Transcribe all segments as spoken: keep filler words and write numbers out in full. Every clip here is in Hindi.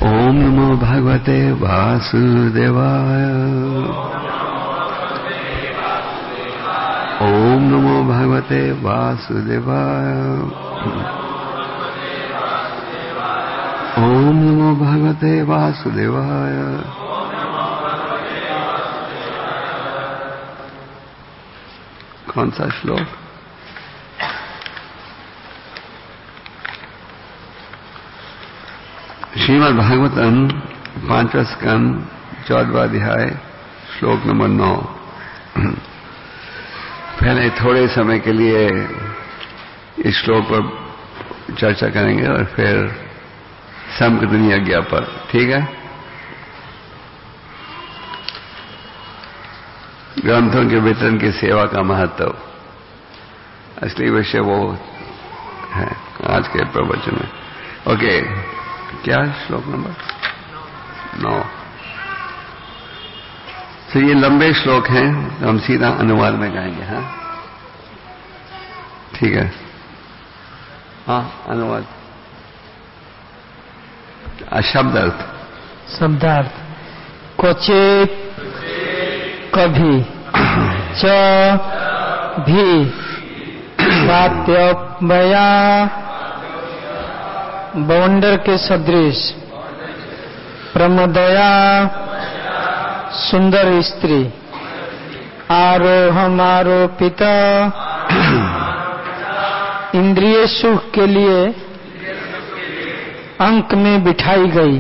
ओम नमो भगवते वासुदेवाय। ओम नमो भगवते वासुदेवाय। ओम नमो भगवते वासुदेवाय। कौन सा श्लोक? श्रीमद् भागवतम पांचवा स्कंद चौदहवां अध्याय श्लोक नंबर नौ। पहले थोड़े समय के लिए इस श्लोक पर चर्चा करेंगे और फिर संप्रदाय आज्ञा पर, ठीक है? ग्रंथों के वितरण की सेवा का महत्व, असली विषय वो है आज के प्रवचन में। ओके, क्या श्लोक नंबर नौ? तो ये लंबे श्लोक हैं, तो हम सीधा अनुवाद में गाएंगे। हाँ, ठीक है। हाँ, अनुवाद। शब्द अर्थ। शब्दार्थ। क्वचित, कभी, च भी, वात्यव्यया, बवंडर के सदृश, प्रमदया, सुंदर स्त्री, आरोहम आरोपिता, इंद्रिय सुख के लिए अंक में बिठाई गई,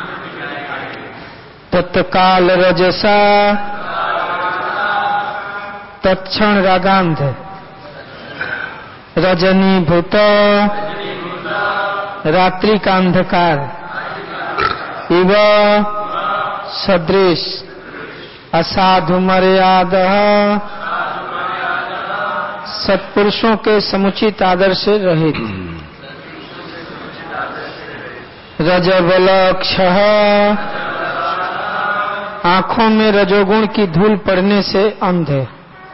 तत्काल रजसा, तत्क्षण रागांध, रजनीभूत, रात्रि का अंधकार, इव सदृश, असाधु मर्यादा, सत्पुरुषों के समुचित आदर से रहित, रजबलक्ष, आंखों में रजोगुण की धूल पड़ने से अंधे,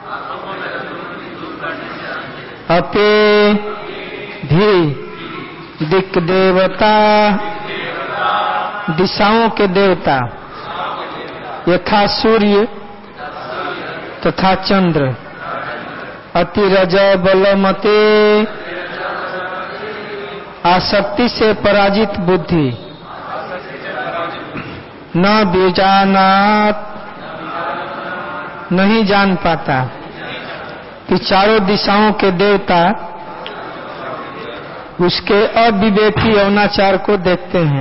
अपे भी, दिक् देवता, दिशाओं के देवता, यथा सूर्य तथा चंद्र, अतिरज बलमते, आसक्ति से पराजित बुद्धि, न बीजानात, नहीं जान पाता कि चारों दिशाओं के देवता उसके अविवेकी यौनाचार को देखते हैं।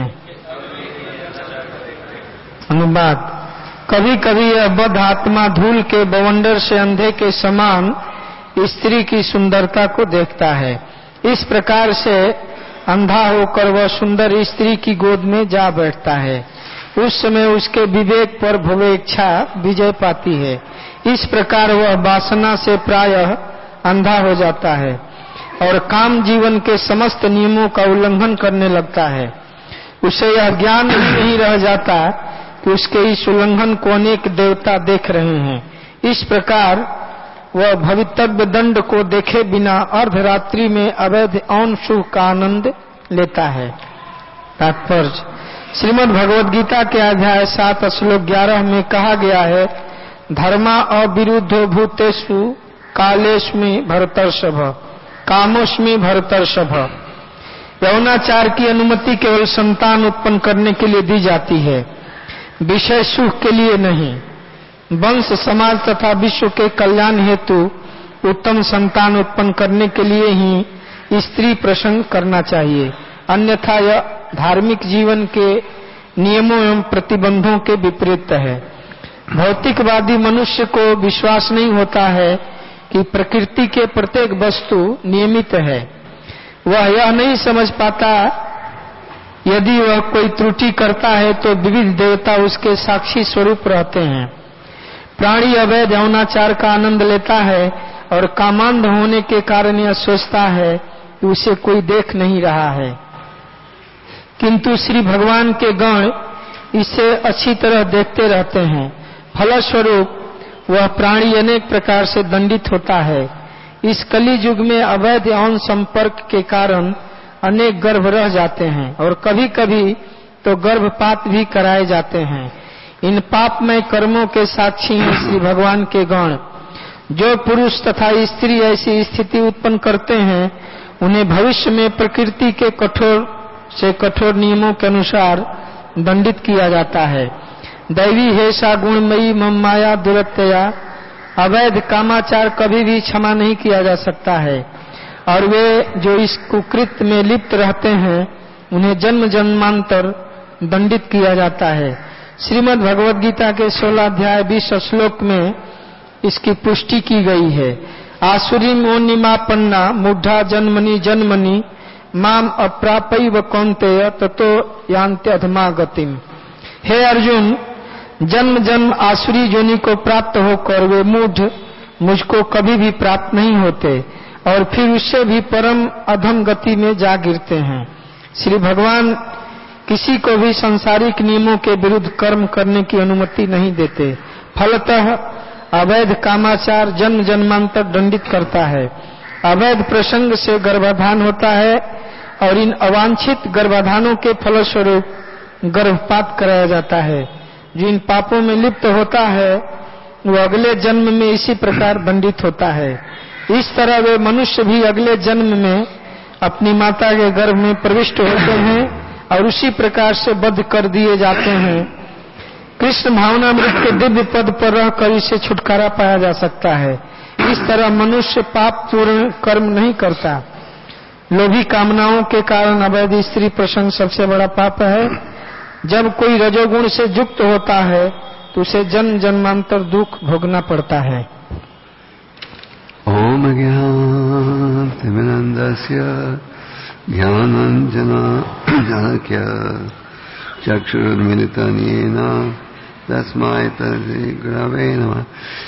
अनुवाद। कभी कभी यह बद्ध आत्मा धूल के बवंडर से अंधे के समान स्त्री की सुंदरता को देखता है। इस प्रकार से अंधा होकर वह सुंदर स्त्री की गोद में जा बैठता है। उस समय उसके विवेक पर भवेच्छा विजय पाती है। इस प्रकार वह वासना से प्रायः अंधा हो जाता है और काम जीवन के समस्त नियमों का उल्लंघन करने लगता है। उसे यह ज्ञान भी नहीं रह जाता कि उसके इस उल्लंघन को अनेक देवता देख रहे हैं। इस प्रकार वह भवितव्य दंड को देखे बिना अर्धरात्रि में अवैध औन सुख का आनंद लेता है। तात्पर्य। श्रीमद् भगवद गीता के अध्याय सात श्लोक ग्यारह में कहा गया है, धर्मा अविरुद्धो भूतेषु कालेष्मि भरतर्षभ, कामोष्मि भरतर्षभ। यौनाचार की अनुमति केवल संतान उत्पन्न करने के लिए दी जाती है, विषय सुख के लिए नहीं। वंश समाज तथा विश्व के कल्याण हेतु उत्तम संतान उत्पन्न करने के लिए ही स्त्री प्रसंग करना चाहिए, अन्यथा यह धार्मिक जीवन के नियमों एवं प्रतिबंधों के विपरीत है। भौतिकवादी मनुष्य को विश्वास नहीं होता है कि प्रकृति के प्रत्येक वस्तु नियमित है। वह यह नहीं समझ पाता यदि वह कोई त्रुटि करता है तो विविध देवता उसके साक्षी स्वरूप रहते हैं। प्राणी अवैध यौनाचार का आनंद लेता है और कामांध होने के कारण यह सोचता है कि उसे कोई देख नहीं रहा है, किंतु श्री भगवान के गण इसे अच्छी तरह देखते रहते हैं। फलस्वरूप वह प्राणी अनेक प्रकार से दंडित होता है। इस कलि युग में अवैध यौन संपर्क के कारण अनेक गर्भ रह जाते हैं और कभी कभी तो गर्भपात भी कराए जाते हैं। इन पापमय कर्मों के साक्षी हैं श्री भगवान के गण। जो पुरुष तथा स्त्री ऐसी स्थिति उत्पन्न करते हैं उन्हें भविष्य में प्रकृति के कठोर से कठोर नियमों के अनुसार दंडित किया जाता है। दैवी हेषा गुणमयी मम माया दुरत्यया, अवैध कामाचार कभी भी क्षमा नहीं किया जा सकता है, और वे जो इस कुकृत्य में लिप्त रहते हैं उन्हें जन्म जन्मांतर दंडित किया जाता है। श्रीमद् भगवद गीता के सोलह अध्याय बीस श्लोक में इसकी पुष्टि की गई है। आसुरीम ओनिमापन्ना मूढ़ा जन्मनि जन्मनि माम अप्रापैव कौन्तेय ततो यान्ति अधमा गतिम। हे अर्जुन, जन्म जन्म आसुरी योनि को प्राप्त होकर वे मूढ़ मुझको कभी भी प्राप्त नहीं होते और फिर उससे भी परम अधम गति में जा गिरते हैं। श्री भगवान किसी को भी सांसारिक नियमों के विरुद्ध कर्म करने की अनुमति नहीं देते। फलतः अवैध कामाचार जन्म जन्मांतर दंडित करता है। अवैध प्रसंग से गर्भाधान होता है और इन अवांछित गर्भाधानों के फलस्वरूप गर्भपात कराया जाता है। जो इन पापों में लिप्त होता है वो अगले जन्म में इसी प्रकार दंडित होता है। इस तरह वे मनुष्य भी अगले जन्म में अपनी माता के गर्भ में प्रविष्ट होते हैं और उसी प्रकार से बद्ध कर दिए जाते हैं। कृष्ण भावनामृत के दिव्य पद पर रहकर इसे छुटकारा पाया जा सकता है। इस तरह मनुष्य पाप पूर्ण कर्म नहीं करता। लोभी कामनाओं के कारण अवैध स्त्री प्रसंग सबसे बड़ा पाप है। जब कोई रजोगुण से युक्त होता है तो उसे जन्म जन्मांतर दुख भोगना पड़ता है। ओम ज्ञानतिमिरन्दस्य ज्ञानाञ्जना जनक्य चक्षुरुन्मिलितं येन तस्मै श्रीगुरवे नमः।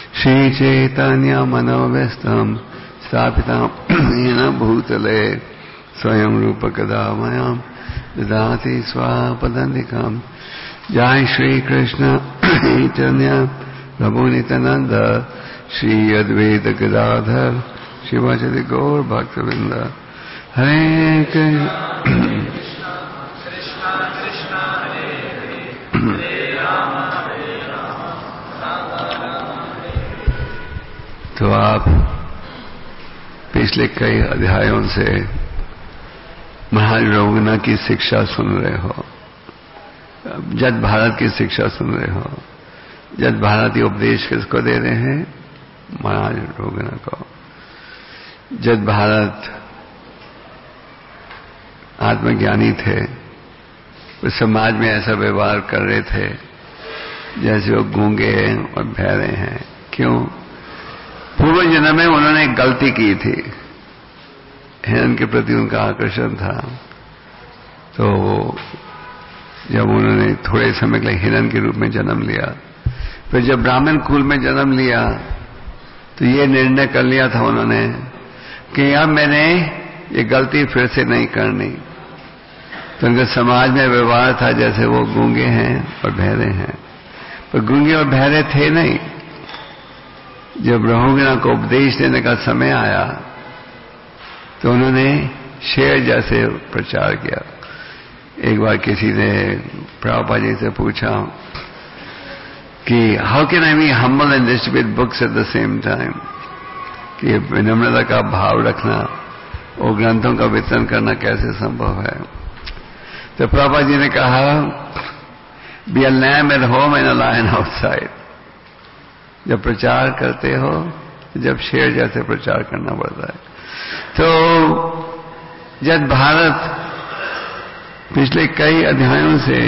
श्रीचैतन्यमनोभीष्टं स्थापितं येन भूतले स्वयं रूपकदा मह्यं ददाति स्वापदान्तिकं। जय श्री कृष्ण चैतन्य प्रभु नित्यानंद श्री अद्वैत गदाधर शिवाचार्य गौर भक्तवृंद। हरे कृष्ण कृष्ण कृष्ण हरे हरे हरे राम हरे राम राम राम हरे हरे। तो आप पिछले कई अध्यायों से महाराज रघुना की शिक्षा सुन रहे हो, जद भारत की शिक्षा सुन रहे हो। जद भारतीय उपदेश किसको दे रहे हैं? महाराज रघुना को। जद भारत आत्मज्ञानी थे, उस समाज में ऐसा व्यवहार कर रहे थे जैसे वो गूंगे हैं और बहरे हैं। क्यों? पूर्व जन्म में उन्होंने एक गलती की थी, हिरण के प्रति उनका आकर्षण था। तो जब उन्होंने थोड़े समय के लिए हिरण के रूप में जन्म लिया, फिर जब ब्राह्मण कुल में जन्म लिया तो ये निर्णय कर लिया था उन्होंने कि अब मैंने ये गलती फिर से नहीं करनी। तो उनके समाज में व्यवहार था जैसे वो गूंगे हैं और बहरे हैं, पर गूंगे और बहरे थे नहीं। जब रघुना को उपदेश देने का समय आया तो उन्होंने शेर जैसे प्रचार किया। एक बार किसी ने प्रभुपाद जी से पूछा कि how can I be humble and distribute books at the same time, कि विनम्रता का भाव रखना और ग्रंथों का वितरण करना कैसे संभव है। तो प्रभुपाद जी ने कहा, be a lamb at home and a lion outside. जब प्रचार करते हो तो जब शेर जैसे प्रचार करना पड़ता है। तो जब भारत पिछले कई अध्यायों से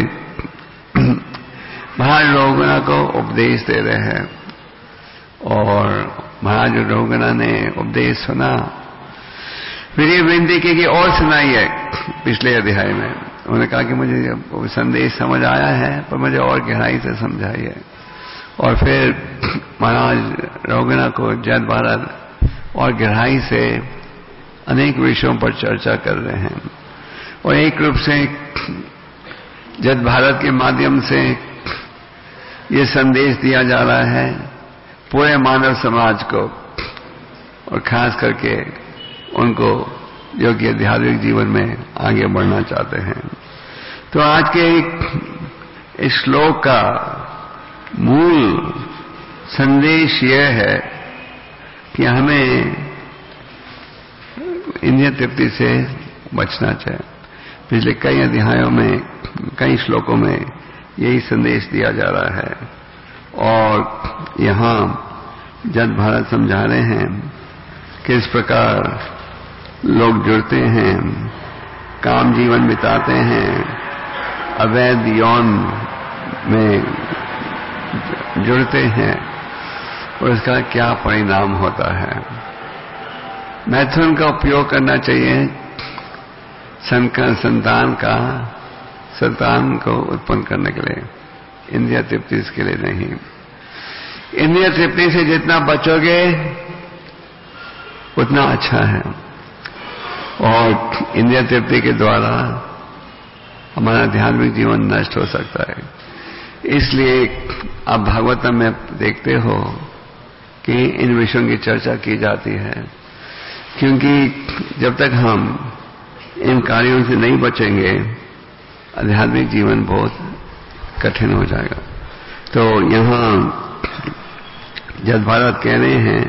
महाराज रघुना को उपदेश दे रहे हैं और महाराज रघुना ने उपदेश सुना, फिर ये विनती की कि और सुनाइए। पिछले अध्याय में उन्होंने कहा कि मुझे संदेश समझ आया है पर मुझे और गहराई से समझाइए। और फिर महाराज रघुना को जद भारत और गहराई से अनेक विषयों पर चर्चा कर रहे हैं और एक रूप से जद भारत के माध्यम से ये संदेश दिया जा रहा है पूरे मानव समाज को और खास करके उनको जो कि आध्यात्मिक जीवन में आगे बढ़ना चाहते हैं। तो आज के इस श्लोक का मूल संदेश यह है कि हमें इंद्रिय तृप्ति से बचना चाहिए। पिछले कई अध्यायों में, कई श्लोकों में यही संदेश दिया जा रहा है, और यहां जद भारत समझा रहे हैं कि इस प्रकार लोग जुड़ते हैं, काम जीवन बिताते हैं, अवैध यौन में जुड़ते हैं, और इसका क्या परिणाम होता है। मैथुन का उपयोग करना चाहिए संतान का संतान को उत्पन्न करने के लिए, इंद्रिय तृप्ति के लिए नहीं। इंद्रिय तृप्ति से जितना बचोगे उतना अच्छा है, और इंद्रिय तृप्ति के द्वारा हमारा आध्यात्मिक जीवन नष्ट हो सकता है। इसलिए आप भागवतम में देखते हो कि इन विषयों की चर्चा की जाती है, क्योंकि जब तक हम इन कार्यों से नहीं बचेंगे आध्यात्मिक जीवन बहुत कठिन हो जाएगा। तो यहां जद भारत कह रहे हैं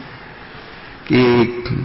कि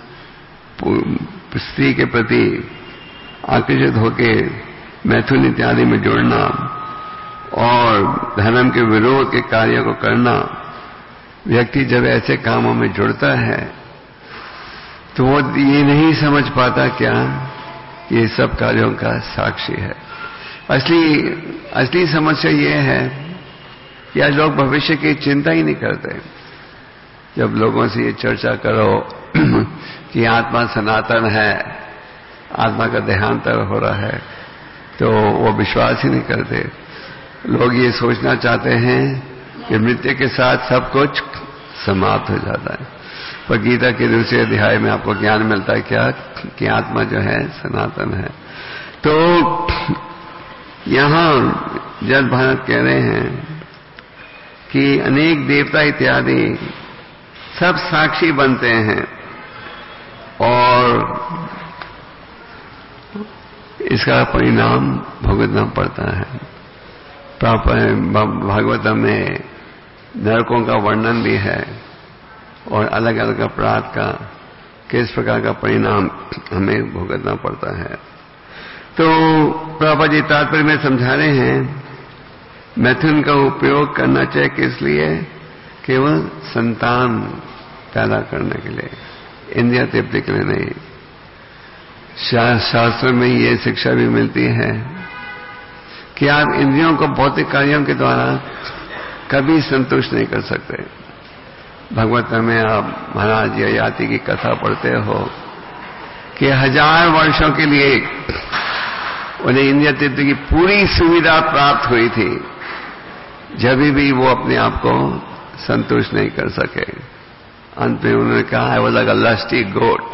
स्त्री के प्रति आकर्षित होकर मैथुन इत्यादि में जुड़ना और धर्म के विरोध के कार्यों को करना, व्यक्ति जब ऐसे कामों में जुड़ता है तो वो ये नहीं समझ पाता क्या ये सब कार्यों का साक्षी है। असली असली समस्या ये है कि आज लोग भविष्य की चिंता ही नहीं करते। जब लोगों से ये चर्चा करो कि आत्मा सनातन है, आत्मा का देहांतर हो रहा है, तो वो विश्वास ही नहीं करते। लोग ये सोचना चाहते हैं कि मृत्यु के साथ सब कुछ समाप्त हो जाता है। पर गीता के दूसरे अध्याय में आपको ज्ञान मिलता है क्या कि आत्मा जो है सनातन है। तो यहां जद भारत कह रहे हैं कि अनेक देवता इत्यादि सब साक्षी बनते हैं, और इसका परिणाम भुगतना पड़ता है। भागवतम में नरकों का वर्णन भी है, और अलग अलग अपराध का किस प्रकार का परिणाम हमें भुगतना पड़ता है। तो प्रभुपाद जी तात्पर्य में समझा रहे हैं मैथुन का उपयोग करना चाहिए किस लिए? केवल संतान पैदा करने के लिए, इंद्रिय तृप्ति के लिए नहीं। शास्त्र में ये शिक्षा भी मिलती है कि आप इंद्रियों को भौतिक कार्यों के द्वारा कभी संतुष्ट नहीं कर सकते। भगवत में आप महाराज ययाति की कथा पढ़ते हो कि हजार वर्षों के लिए उन्हें इंद्रिय तृप्ति की पूरी सुविधा प्राप्त हुई थी, जब भी वो अपने आप को संतुष्ट नहीं कर सके। अंत में उन्होंने कहा, I was like a lusty goat.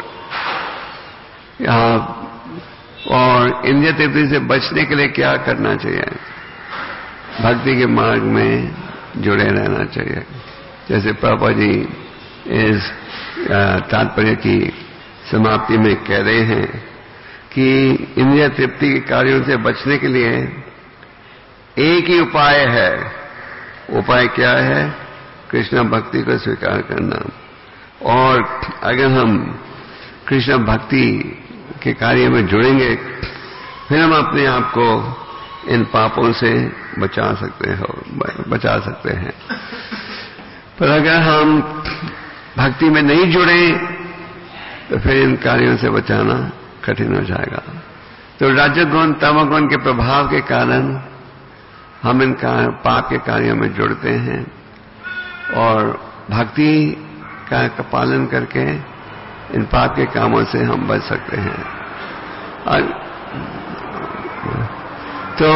और इंद्रिय तृप्ति से बचने के लिए क्या करना चाहिए? भक्ति के मार्ग में जुड़े रहना चाहिए। जैसे प्रभुपाद जी इस तात्पर्य की समाप्ति में कह रहे हैं कि इंद्रिय तृप्ति के कार्यों से बचने के लिए एक ही उपाय है। उपाय क्या है? कृष्ण भक्ति को स्वीकार करना। और अगर हम कृष्ण भक्ति के कार्य में जुड़ेंगे, फिर हम अपने आप को इन पापों से बचा सकते हो बचा सकते हैं। पर अगर हम भक्ति में नहीं जुड़े तो फिर इन कार्यों से बचाना कठिन हो जाएगा। तो रजोगुण तमोगुण के प्रभाव के कारण हम इन पाप के कार्यों में जुड़ते हैं, और भक्ति का पालन करके इन पाप के कामों से हम बच सकते हैं। और तो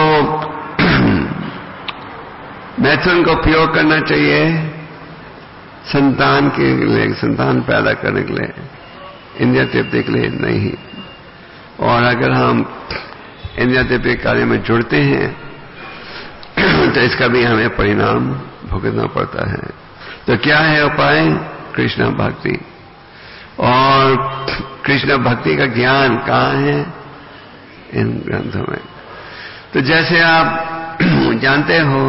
मैथुन का उपयोग करना चाहिए संतान के लिए, संतान पैदा करने के लिए, इंद्रिय तृप्ति के लिए नहीं। और अगर हम इंद्रिय तृप्ति कार्य में जुड़ते हैं तो इसका भी हमें परिणाम भुगतना पड़ता है। तो क्या है उपाय? कृष्ण भक्ति। और कृष्ण भक्ति का ज्ञान कहाँ है? इन ग्रंथों में। तो जैसे आप जानते हो,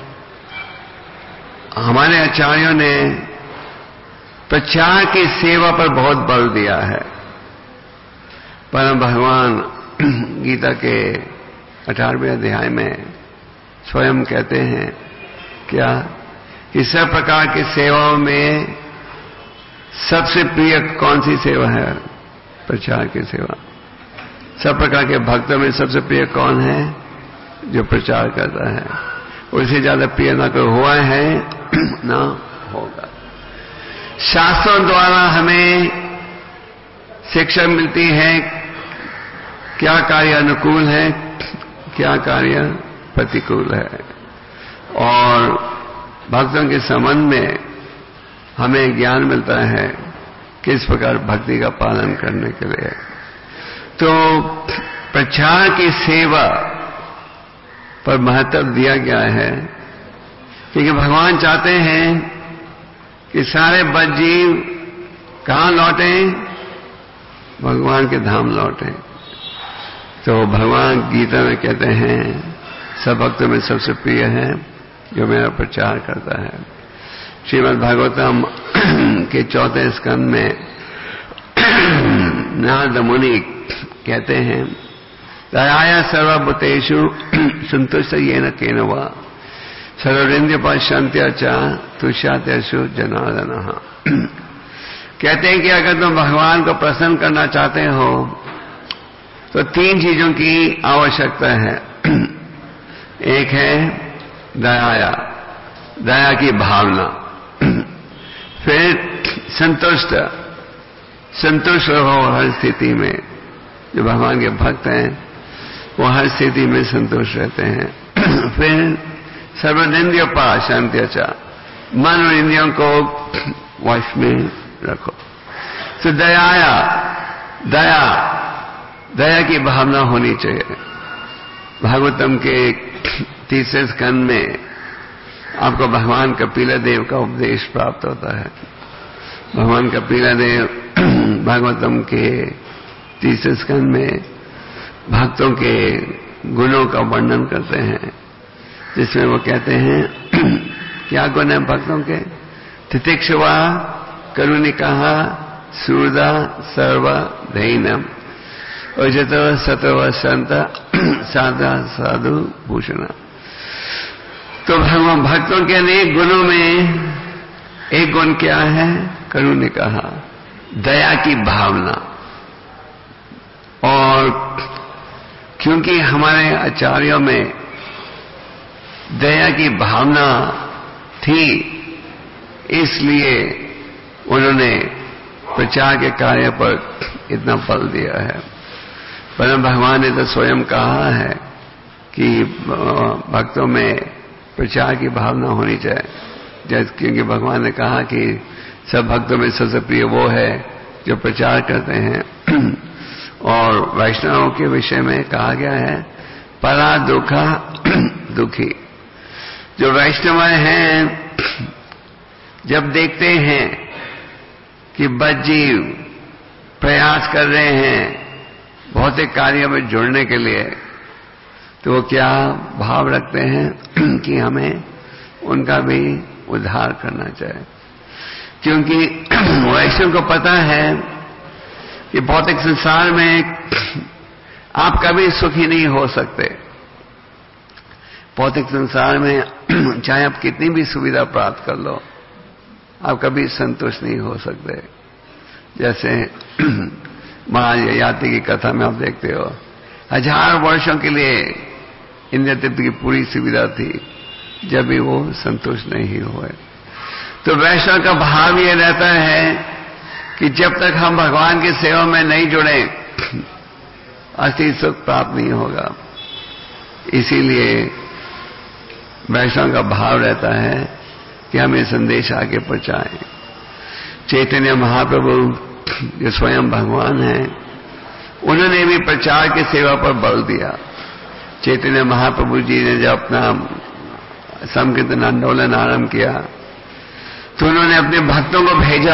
हमारे आचार्यों ने प्रचार की सेवा पर बहुत बल दिया है। परम भगवान गीता के अठारहवें अध्याय में स्वयं कहते हैं क्या कि सब प्रकार की सेवाओं में सबसे प्रिय कौन सी सेवा है? प्रचार की सेवा। सब प्रकार के भक्तों में सबसे प्रिय कौन है? जो प्रचार करता है। उससे ज्यादा प्रिय ना कोई हुआ है ना होगा। शास्त्रों द्वारा हमें शिक्षा मिलती है क्या कार्य अनुकूल है, क्या कार्य प्रतिकूल है, और भक्तों के संबंध में हमें ज्ञान मिलता है किस प्रकार भक्ति का पालन करने के लिए। तो प्रचार की सेवा पर महत्व दिया गया है, क्योंकि भगवान चाहते हैं कि सारे बद्ध जीव कहां लौटें? भगवान के धाम लौटें। तो भगवान गीता में कहते हैं सब भक्तों में सबसे प्रिय है जो मेरा प्रचार करता है। श्रीमद् भागवतम के चौथे स्कंद में नारद मुनि कहते हैं दयाया सर्वभूतेषु संतुष्ट येन केन वा सर्वेन्द्रिय पश्यन्त्य च तुष्यतेषु जनार्दनः। कहते हैं कि अगर तुम भगवान को प्रसन्न करना चाहते हो तो तीन चीजों की आवश्यकता है। एक है दयाया, दया की भावना। फिर संतुष्ट, संतुष्ट रहो हर स्थिति में। जो भगवान के भक्त हैं वो हर स्थिति में संतुष्ट रहते हैं। फिर सर्वेन्द्रिय शांति, अच्छा मन और इंद्रियों को वश में रखो। तो दयाया, दया दया की भावना होनी चाहिए। भागवतम के तीसरे स्कंद में आपको भगवान कपिलदेव का उपदेश प्राप्त होता है। भगवान कपिलदेव भागवतम के तीसरे स्कंद में भक्तों के गुणों का वर्णन करते हैं, जिसमें वो कहते हैं क्या गुण है भक्तों के? तितिक्षुवा, करुणिकः, सूर्दा, सर्व धैनम, उजत सतव संत, साधा साधु भूषण। तो भगवान भक्तों के अनेक गुणों में एक गुण क्या है? करुणिकः, दया की भावना। और क्योंकि हमारे आचार्यों में दया की भावना थी, इसलिए उन्होंने प्रचार के कार्य पर इतना बल दिया है। परम भगवान ने तो स्वयं कहा है कि भक्तों में प्रचार की भावना होनी चाहिए, जैसे क्योंकि भगवान ने कहा कि सब भक्तों में सबसे प्रिय वो है जो प्रचार करते हैं। और वैष्णवों के विषय में कहा गया है परा दुखा दुखी। जो वैष्णव हैं जब देखते हैं कि बद्ध जीव प्रयास कर रहे हैं भौतिक कार्यों में जुड़ने के लिए, तो वो क्या भाव रखते हैं कि हमें उनका भी उद्धार करना चाहिए। क्योंकि वैष्णव को पता है कि भौतिक संसार में आप कभी सुखी नहीं हो सकते। भौतिक संसार में चाहे आप कितनी भी सुविधा प्राप्त कर लो, आप कभी संतुष्ट नहीं हो सकते। जैसे महाराज ययाति की कथा में आप देखते हो, हजार वर्षों के लिए इंद्रतीर्थ की पूरी सुविधा थी, जब भी वो संतुष्ट नहीं हुए। तो वैष्णव का भाव ये रहता है कि जब तक हम भगवान की सेवा में नहीं जुड़े असली सुख प्राप्त नहीं होगा। इसीलिए वैष्णव का भाव रहता है कि हम ये संदेश आगे पहुंचाएं। चैतन्य महाप्रभु जो स्वयं भगवान हैं, उन्होंने भी प्रचार की सेवा पर बल दिया। चैतन्य महाप्रभु जी ने जब अपना संकीर्तन आंदोलन आरंभ किया तो उन्होंने अपने भक्तों को भेजा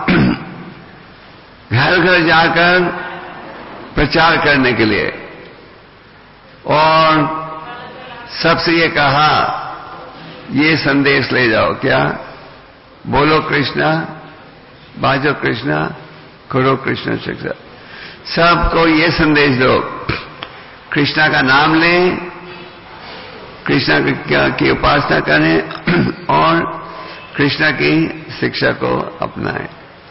घर घर जाकर प्रचार करने के लिए, और सबसे ये कहा, ये संदेश ले जाओ, क्या? बोलो कृष्णा, बाजो कृष्णा, करो कृष्ण शिक्षा। सबको ये संदेश दो, कृष्णा का नाम लें, कृष्णा की उपासना करें और कृष्णा की शिक्षा को अपनाएं।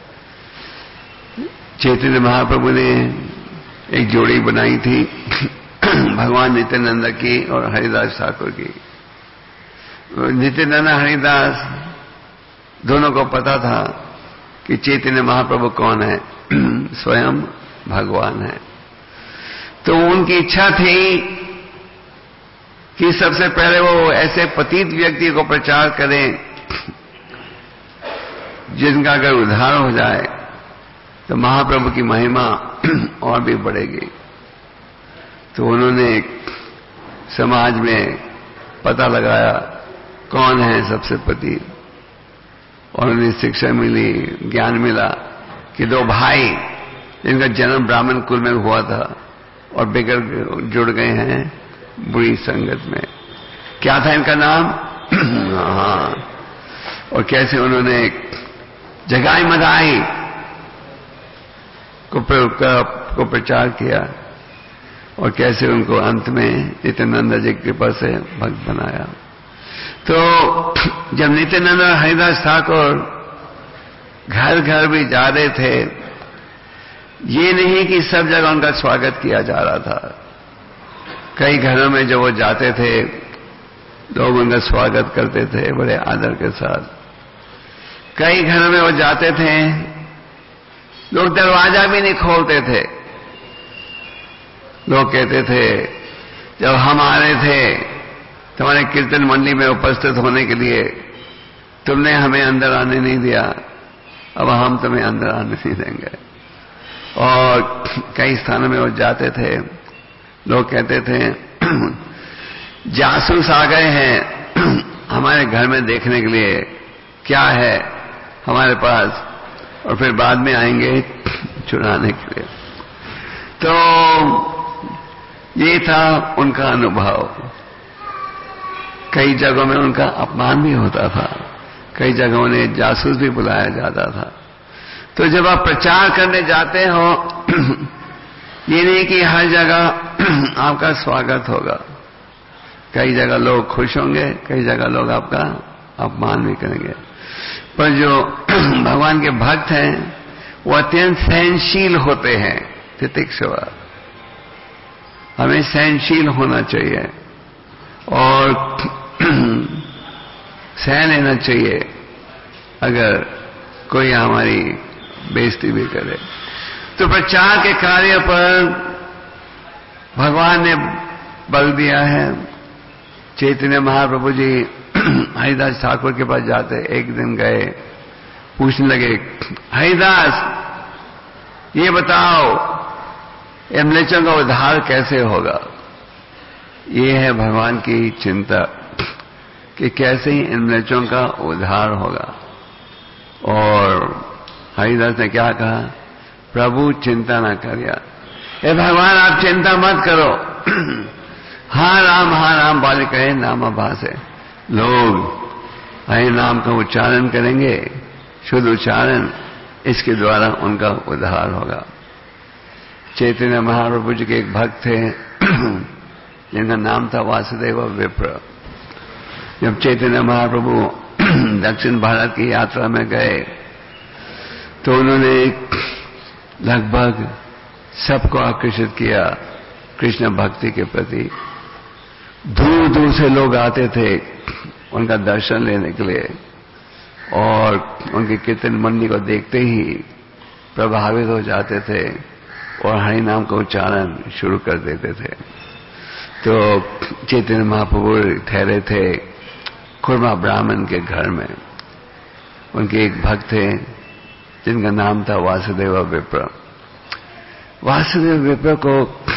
चैतन्य महाप्रभु ने एक जोड़ी बनाई थी भगवान नित्यानंद की और हरिदास ठाकुर की। नित्यानंद हरिदास दोनों को पता था कि चैतन्य महाप्रभु कौन है, स्वयं भगवान है। तो उनकी इच्छा थी कि सबसे पहले वो ऐसे पतित व्यक्ति को प्रचार करें जिनका अगर उद्धार हो जाए तो महाप्रभु की महिमा और भी बढ़ेगी। तो उन्होंने समाज में पता लगाया कौन है सबसे पतित, और उन्हें शिक्षा मिली, ज्ञान मिला कि दो भाई जिनका जन्म ब्राह्मण कुल में हुआ था और बिगड़ जुड़ गए हैं बुरी संगत में। क्या था इनका नाम? हाँ, और कैसे उन्होंने जगाई मदाई को, को प्रचार किया और कैसे उनको अंत में नित्यानंद जी की कृपा से भक्त बनाया। तो जब नित्यानंद हरिदास ठाकुर घर घर भी जा रहे थे, ये नहीं कि सब जगह उनका स्वागत किया जा रहा था। कई घरों में जब वो जाते थे लोग उनका स्वागत करते थे बड़े आदर के साथ। कई घरों में वो जाते थे, लोग दरवाजा भी नहीं खोलते थे। लोग कहते थे जब हम आ रहे थे तुम्हारे कीर्तन मंडली में उपस्थित होने के लिए, तुमने हमें अंदर आने नहीं दिया, अब हम तुम्हें अंदर आने नहीं देंगे। और कई स्थानों में वो जाते थे, लोग कहते थे जासूस आ गए हैं हमारे घर में देखने के लिए क्या है हमारे पास, और फिर बाद में आएंगे चुराने के लिए। तो ये था उनका अनुभव। कई जगहों में उनका अपमान भी होता था, कई जगहों में जासूस भी बुलाया जाता था। तो जब आप प्रचार करने जाते हो ये नहीं कि हर जगह आपका स्वागत होगा। कई जगह लोग खुश होंगे, कई जगह लोग आपका अपमान भी करेंगे। पर जो भगवान के भक्त हैं वो अत्यंत सहनशील होते हैं। तितिक्षुवा, हमें सहनशील होना चाहिए और सह लेना चाहिए अगर कोई हमारी बेइज्जती भी करे। तो प्रचार के कार्य पर भगवान ने बल दिया है। चैतन्य महाप्रभु जी हरिदास ठाकुर के पास जाते, एक दिन गए, पूछने लगे, हरिदास ये बताओ एमलेचों का उद्धार कैसे होगा? ये है भगवान की चिंता कि कैसे ही एमलेचों का उद्धार होगा। और हरिदास ने क्या कहा? प्रभु चिंता ना करिया, ए भगवान आप चिंता मत करो। हाँ राम हाँ राम बाल कहे नाम भाषे, लोग हरि नाम का उच्चारण करेंगे, शुद्ध उच्चारण, इसके द्वारा उनका उद्धार होगा। चैतन्य महाप्रभु जी के एक भक्त थे जिनका नाम था वासुदेव विप्र। जब चैतन्य महाप्रभु दक्षिण भारत की यात्रा में गए तो उन्होंने लगभग सबको आकर्षित किया कृष्ण भक्ति के प्रति। दूर दूर से लोग आते थे उनका दर्शन लेने के लिए और उनकी कीर्तन मंडली को देखते ही प्रभावित हो जाते थे और हरि नाम का उच्चारण शुरू कर देते थे। तो चैतन्य महाप्रभु ठहरे थे खुरमा ब्राह्मण के घर में। उनके एक भक्त थे जिनका नाम था वासुदेव विप्र। वासुदेव विप्र को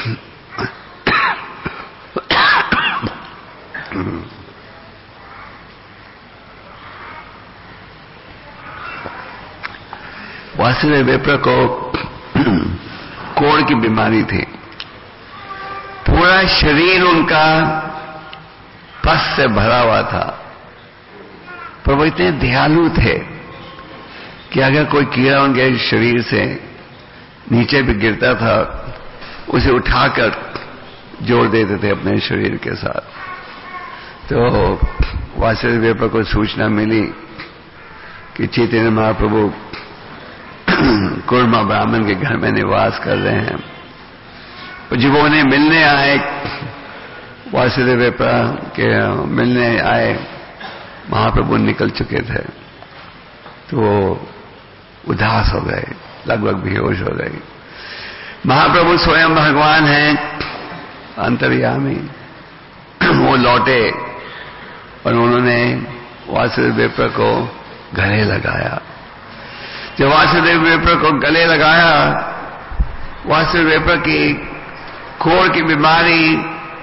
वासुदेव विप्र को कोढ़ की बीमारी थी। पूरा शरीर उनका पस से भरा हुआ था, पर वो इतने दयालु थे कि अगर कोई कीड़ा उनके शरीर से नीचे भी गिरता था उसे उठाकर जोड़ देते थे अपने शरीर के साथ। तो वासुदेव वेपर को सूचना मिली कि चैतन्य महाप्रभु कुर्मा ब्राह्मण के घर में निवास कर रहे हैं। तो जब वो उन्हें मिलने आए, वासुदेव वेपर के मिलने आए, महाप्रभु निकल चुके थे। तो वो उदास हो गए, लगभग बेहोश हो गए। महाप्रभु स्वयं भगवान हैं, अंतर्यामी। वो लौटे और उन्होंने वासुदेव वेपर को गले लगाया। जब वासुदेव वेपर को गले लगाया, वासुदेव वेपर की कोढ़ की बीमारी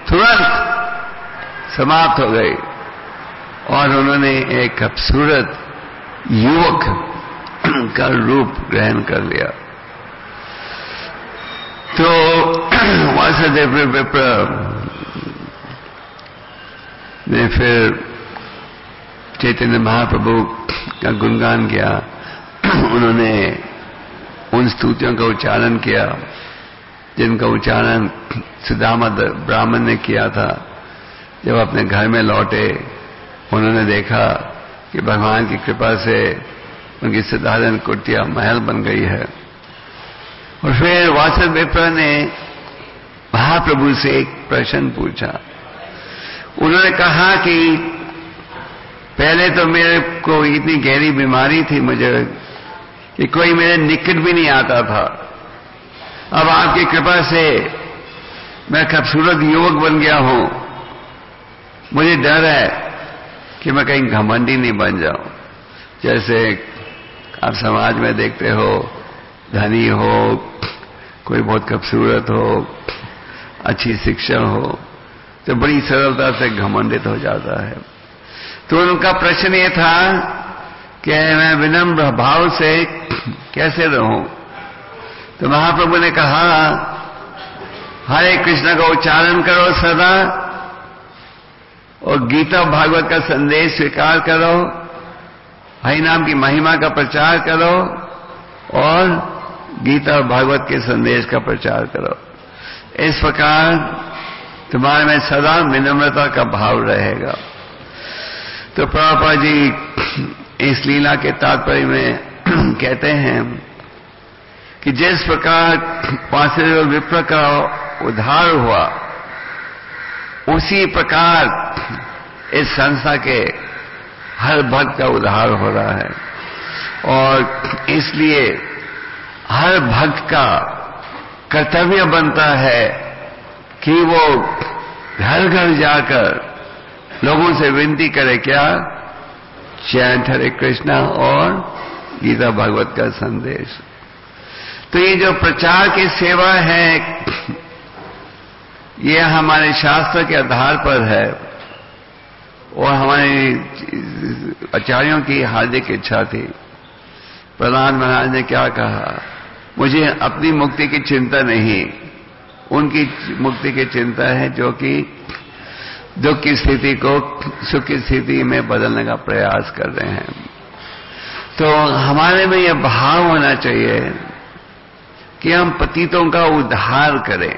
तुरंत समाप्त हो गई और उन्होंने एक खूबसूरत युवक का रूप ग्रहण कर लिया। तो वासुदेव विप्र ने फिर चैतन्य महाप्रभु का गुणगान किया। उन्होंने उन स्तुतियों का उच्चारण किया जिनका उच्चारण सुदामा ब्राह्मण ने किया था। जब अपने घर में लौटे, उन्होंने देखा कि भगवान की कृपा से उनकी साधारण कुटिया महल बन गई है। और फिर वासुदेव विप्र ने महाप्रभु से एक प्रश्न पूछा। उन्होंने कहा कि पहले तो मेरे को इतनी गहरी बीमारी थी मुझे कि कोई मेरे निकट भी नहीं आता था। अब आपकी कृपा से मैं खूबसूरत युवक बन गया हूं। मुझे डर है कि मैं कहीं घमंडी नहीं बन जाऊं। जैसे आप समाज में देखते हो, धनी हो, कोई बहुत खूबसूरत हो, अच्छी शिक्षा हो, तो बड़ी सरलता से घमंडित हो जाता है। तो उनका प्रश्न ये था कि मैं विनम्र भाव से कैसे रहूं। तो महाप्रभु ने कहा, हरे कृष्ण का उच्चारण करो सदा और गीता भागवत का संदेश स्वीकार करो, हरि नाम की महिमा का प्रचार करो और गीता और भागवत के संदेश का प्रचार करो। इस प्रकार तुम्हारे में सदा विनम्रता का भाव रहेगा। तो प्रभुपाद जी इस लीला के तात्पर्य में कहते हैं कि जिस प्रकार वासुदेव विप्र का उद्धार हुआ, उसी प्रकार इस संसार के हर भक्त का उद्धार हो रहा है। और इसलिए हर भक्त का कर्तव्य बनता है कि वो घर घर जाकर लोगों से विनती करे, क्या? चैंट हरे कृष्णा और गीता भागवत का संदेश। तो ये जो प्रचार की सेवा है, ये हमारे शास्त्र के आधार पर है और हमारे आचार्यों की हार्दिक इच्छा थी। प्रहलाद महाराज ने क्या कहा, मुझे अपनी मुक्ति की चिंता नहीं, उनकी मुक्ति की चिंता है जो कि दुख की स्थिति को सुख की स्थिति में बदलने का प्रयास कर रहे हैं। तो हमारे में यह भाव होना चाहिए कि हम पतितों का उद्धार करें।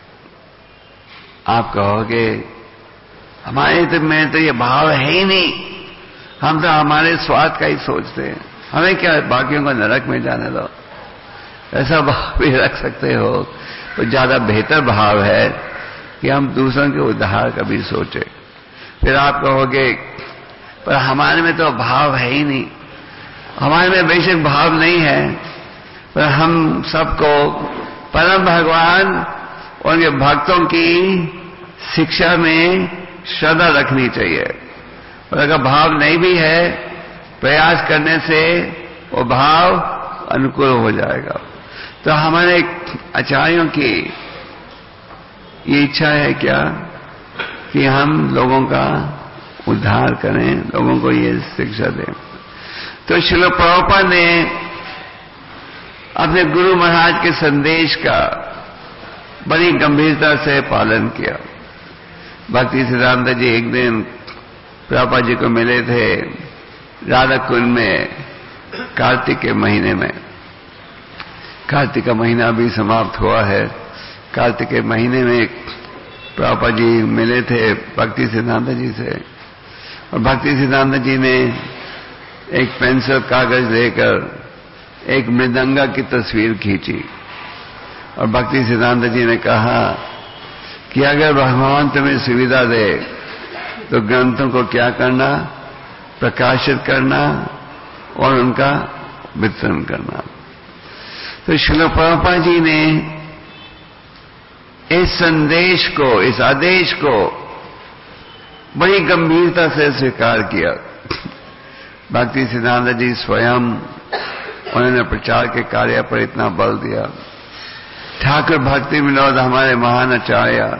आप कहोगे हमारे तो में तो ये भाव है ही नहीं, हम तो हमारे स्वार्थ का ही सोचते हैं, हमें क्या बाकियों को नरक में जाने दो। ऐसा भाव भी रख सकते हो, तो ज्यादा बेहतर भाव है कि हम दूसरों के उद्धार का भी सोचें। फिर आप कहोगे पर हमारे में तो भाव है ही नहीं। हमारे में बेशक भाव नहीं है, पर हम सबको परम भगवान और उनके भक्तों की शिक्षा में श्रद्धा रखनी चाहिए। और अगर भाव नहीं भी है, प्रयास करने से वो भाव अनुकूल हो जाएगा। तो हमारे आचार्यों की ये इच्छा है क्या कि हम लोगों का उद्धार करें, लोगों को ये शिक्षा दें। तो श्रील प्रभुपाद ने अपने गुरु महाराज के संदेश का बड़ी गंभीरता से पालन किया। भक्ति सिद्धांत जी एक दिन प्रभुपाद जी को मिले थे राधा कुंड में कार्तिक के महीने में। कार्तिक का महीना अभी समाप्त हुआ है। कार्तिक के महीने में प्रभुपाद जी मिले थे भक्ति सिद्धांत जी से, और भक्ति सिद्धांत जी ने एक पेंसिल कागज लेकर एक मृदंगा की तस्वीर खींची, और भक्ति सिद्धांत जी ने कहा कि अगर भगवान तुम्हें सुविधा दे तो ग्रंथों को क्या करना, प्रकाशित करना और उनका वितरण करना। तो श्रील प्रभुपाद जी ने इस संदेश को, इस आदेश को बड़ी गंभीरता से स्वीकार किया। भक्ति सिद्धांत जी स्वयं उन्होंने प्रचार के कार्य पर इतना बल दिया। ठाकुर भक्ति विनोद हमारे महान आचार्य,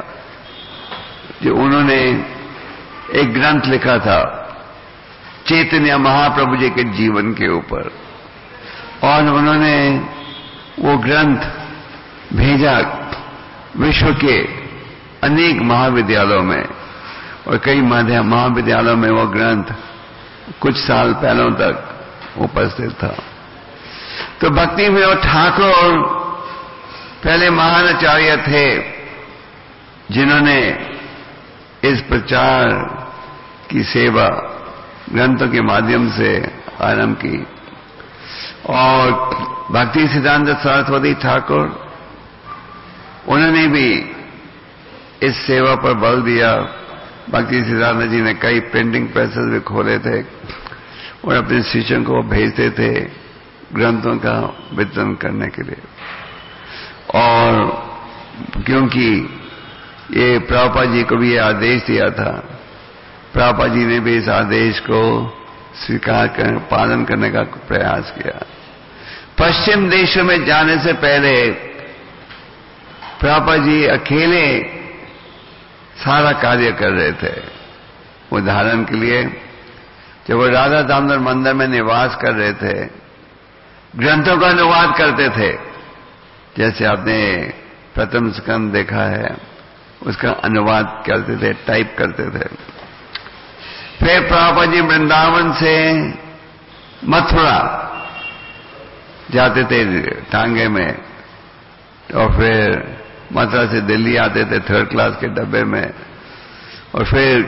जो उन्होंने एक ग्रंथ लिखा था चैतन्य महाप्रभु जी के जीवन के ऊपर, और उन्होंने वो ग्रंथ भेजा विश्व के अनेक महाविद्यालयों में, और कई महाविद्यालयों में वो ग्रंथ कुछ साल पहलों तक उपस्थित था। तो भक्ति विनोद ठाकुर पहले महान आचार्य थे जिन्होंने इस प्रचार की सेवा ग्रंथों के माध्यम से आरंभ की, और भक्ति सिद्धांत सरस्वती ठाकुर उन्होंने भी इस सेवा पर बल दिया। भक्ति सिद्धांत जी ने कई प्रिंटिंग प्रेसेस भी खोले थे और अपने शिष्यों को भेजते थे ग्रंथों का वितरण करने के लिए। और क्योंकि ये प्रभुपाद जी को भी ये आदेश दिया था, प्रभुपाद जी ने भी इस आदेश को स्वीकार कर पालन करने का प्रयास किया। पश्चिम देशों में जाने से पहले प्रभुपाद जी अकेले सारा कार्य कर रहे थे। उदाहरण के लिए जब वो राधा दामोदर मंदिर में निवास कर रहे थे, ग्रंथों का अनुवाद करते थे। जैसे आपने प्रथम स्कंद देखा है, उसका अनुवाद करते थे, टाइप करते थे। फिर प्रभुपाद जी वृंदावन से मथुरा जाते थे टांगे में, और फिर मथुरा से दिल्ली आते थे थर्ड क्लास के डब्बे में, और फिर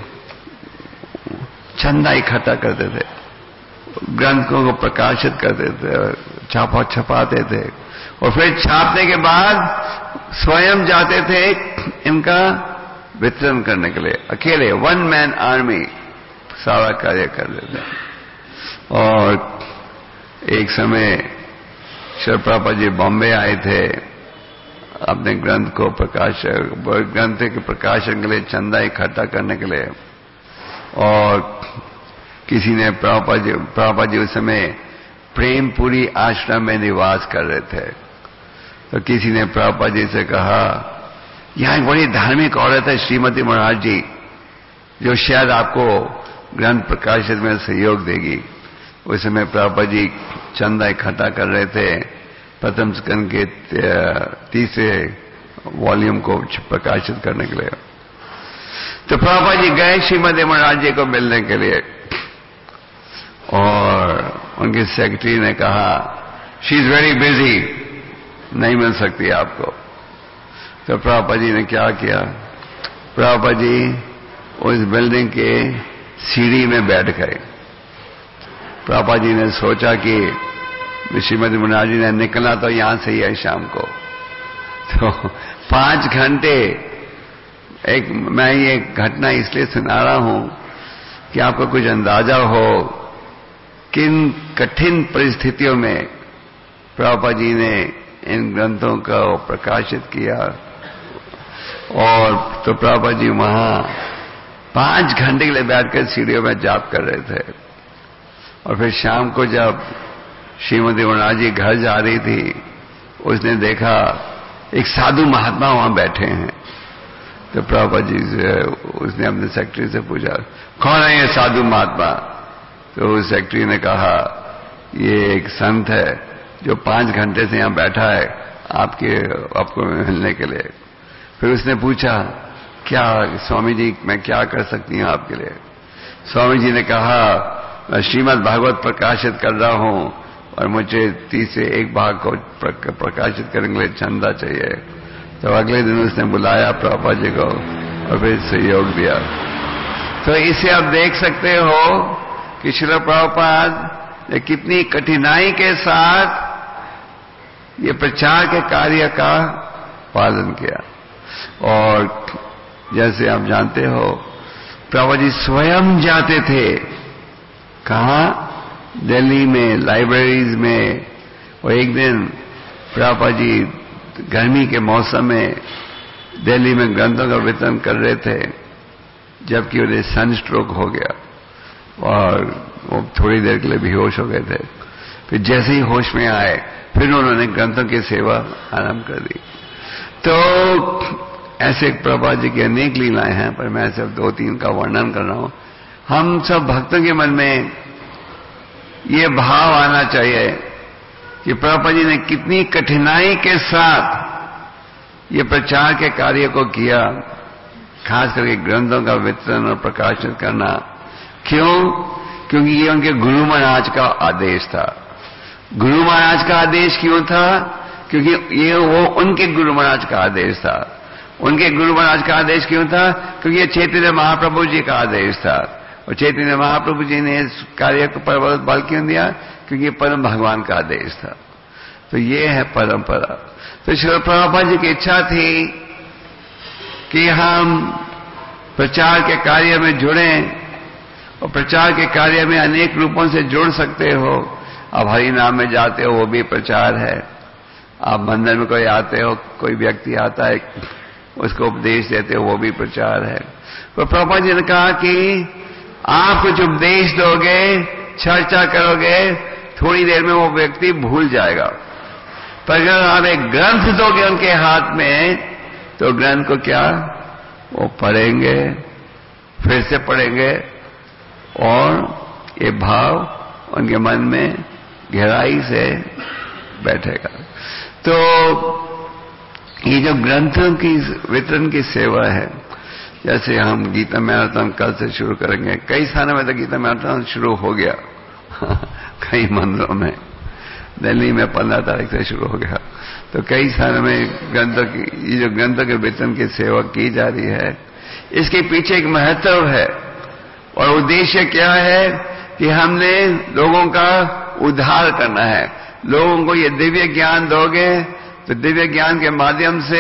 चंदा इकट्ठा करते थे, ग्रंथों को प्रकाशित करते थे, छापा छपाते थे, और फिर छापने के बाद स्वयं जाते थे इनका वितरण करने के लिए। अकेले वन मैन आर्मी सारा कार्य कर रहे थे। और एक समय श्री प्रभुपाद जी बॉम्बे आए थे अपने ग्रंथ को प्रकाश ग्रंथ के प्रकाशन के लिए चंदा इकट्ठा करने के लिए। और किसी ने प्रभुपाद जी प्रभुपाद जी उस समय प्रेमपुरी आश्रम में निवास कर रहे थे, तो किसी ने प्रभुपाद जी से कहा, यहाँ एक बड़ी धार्मिक औरत है श्रीमती महाराज जी, जो शायद आपको ग्रंथ प्रकाशित में सहयोग देगी। उस समय प्रभुपाद जी चंदा इकट्ठा कर रहे थे प्रथम स्कंद के तीसरे वॉल्यूम को प्रकाशित करने के लिए। तो प्रभुपाद जी गए श्रीमती महाराज जी को मिलने के लिए, और उनके सेक्रेटरी ने कहा शी इज वेरी बिजी, नहीं मिल सकती आपको। तो प्रभुपाद जी ने क्या किया, प्रभुपाद जी उस बिल्डिंग के सीढ़ी में बैठ गए। प्रभुपाद जी ने सोचा कि श्रीमती महाराज जी ने निकलना तो यहां से ही है शाम को, तो पांच घंटे एक मैं ये घटना इसलिए सुना रहा हूं कि आपको कुछ अंदाजा हो किन कठिन परिस्थितियों में प्रभुपाद जी ने इन ग्रंथों का प्रकाशित किया। और तो प्रभुपाद जी वहां पांच घंटे के लिए बैठकर सीढ़ियों में जाप कर रहे थे। और फिर शाम को जब श्रीमती महाराज जी घर जा रही थी, उसने देखा एक साधु महात्मा वहां बैठे हैं। तो प्रभुपाद जी से उसने अपने सेक्रेटरी से पूछा, कौन है ये साधु महात्मा? तो उस सेक्रेटरी ने कहा, ये एक संत है जो पांच घंटे से यहां बैठा है आपके आपको मिलने के लिए। फिर उसने पूछा, क्या स्वामी जी मैं क्या कर सकती हूँ आपके लिए? स्वामी जी ने कहा मैं श्रीमद् भागवत प्रकाशित कर रहा हूँ और मुझे तीसरे एक भाग को प्रकाशित करने के लिए चंदा चाहिए। तो अगले दिन उसने बुलाया प्रभुपाद जी को और फिर सहयोग दिया। तो इसे आप देख सकते हो कि श्रील प्रभुपाद ने कितनी कठिनाई के साथ ये प्रचार के कार्य का पालन किया। और जैसे आप जानते हो प्रभुपाद जी स्वयं जाते थे, कहाँ? दिल्ली में लाइब्रेरीज में। और एक दिन प्रभुपाद जी गर्मी के मौसम में दिल्ली में ग्रंथों का वितरण कर रहे थे, जबकि उन्हें सन स्ट्रोक हो गया और वो थोड़ी देर के लिए बेहोश हो गए थे। फिर जैसे ही होश में आए फिर उन्होंने ग्रंथों की सेवा आरंभ कर दी। तो ऐसे प्रभुपाद जी की अनेक लीलाएं हैं, पर मैं सिर्फ दो तीन का वर्णन कर रहा हूं। हम सब भक्तों के मन में ये भाव आना चाहिए कि प्रभुपाद जी ने कितनी कठिनाई के साथ ये प्रचार के कार्य को किया, खास करके ग्रंथों का वितरण और प्रकाशित करना। क्यों? क्योंकि ये उनके गुरु महाराज का आदेश था। गुरु महाराज का आदेश क्यों था? क्योंकि ये वो उनके गुरु महाराज का आदेश था। उनके गुरु महाराज का आदेश क्यों था? क्योंकि ये चैतन्य महाप्रभु जी का आदेश था। और चैतन्य महाप्रभु जी ने इस कार्य को परम बल क्यों दिया? क्योंकि परम भगवान का आदेश था। तो ये है परंपरा। तो श्री प्रभुपाद जी की इच्छा थी कि हम प्रचार के कार्य में जुड़ें, और प्रचार के कार्य में अनेक रूपों से जुड़ सकते हो। आप हरि नाम में जाते हो, वो भी प्रचार है। आप मंदिर में कोई आते हो, कोई व्यक्ति आता है, उसको उपदेश देते हो, वो भी प्रचार है। तो प्रभुपाद जी ने कहा कि आप कुछ उपदेश दोगे, चर्चा करोगे, थोड़ी देर में वो व्यक्ति भूल जाएगा। पर अगर आप एक ग्रंथ दोगे उनके हाथ में, तो ग्रंथ को क्या वो पढ़ेंगे, फिर से पढ़ेंगे, और ये भाव उनके मन में गहराई से बैठेगा। तो ये जो ग्रंथों की वितरण की सेवा है, जैसे हम गीता मैराथन कल से शुरू करेंगे। कई स्थानों में तो गीता मैराथन शुरू हो गया कई मंदिरों में, दिल्ली में पंद्रह तारीख से शुरू हो गया। तो कई स्थानों में ग्रंथों की ये जो ग्रंथों के वितरण की सेवा की जा रही है, इसके पीछे एक महत्व है। और उद्देश्य क्या है कि हमने लोगों का उद्धार करना है। लोगों को ये दिव्य ज्ञान दोगे तो दिव्य ज्ञान के माध्यम से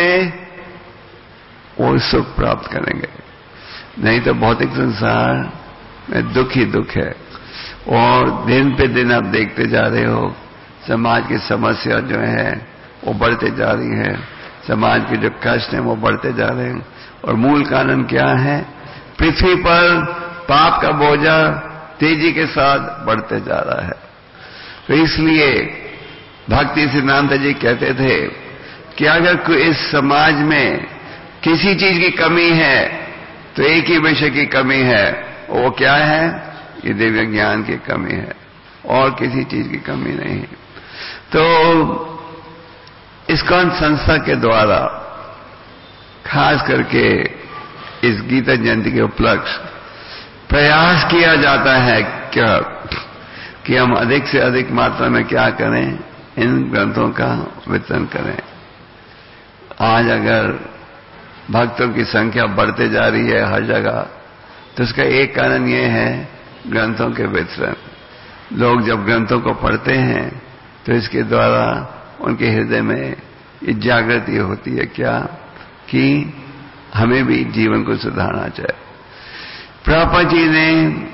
वो सुख प्राप्त करेंगे। नहीं तो भौतिक संसार में दुख ही दुख है। और दिन पे दिन आप देखते जा रहे हो, समाज की समस्या जो है वो बढ़ते जा रही है, समाज के जो कष्ट हैं वो बढ़ते जा रहे हैं। और मूल कारण क्या है? पृथ्वी पर पाप का बोझा तेजी के साथ बढ़ते जा रहा है। तो इसलिए भक्ति सिद्धांत जी कहते थे कि अगर इस समाज में किसी चीज की कमी है तो एक ही विषय की कमी है, वो क्या है? ये दिव्य ज्ञान की कमी है, और किसी चीज की कमी नहीं। तो इस्कॉन संस्था के द्वारा खास करके इस गीता जयंती के उपलक्ष्य प्रयास किया जाता है क्या कि हम अधिक से अधिक मात्रा में क्या करें? इन ग्रंथों का वितरण करें। आज अगर भक्तों की संख्या बढ़ते जा रही है हर जगह, तो इसका एक कारण ये है ग्रंथों के वितरण। लोग जब ग्रंथों को पढ़ते हैं तो इसके द्वारा उनके हृदय में ये जागृति होती है क्या कि हमें भी जीवन को सुधारना चाहिए। प्रभुपाद जी ने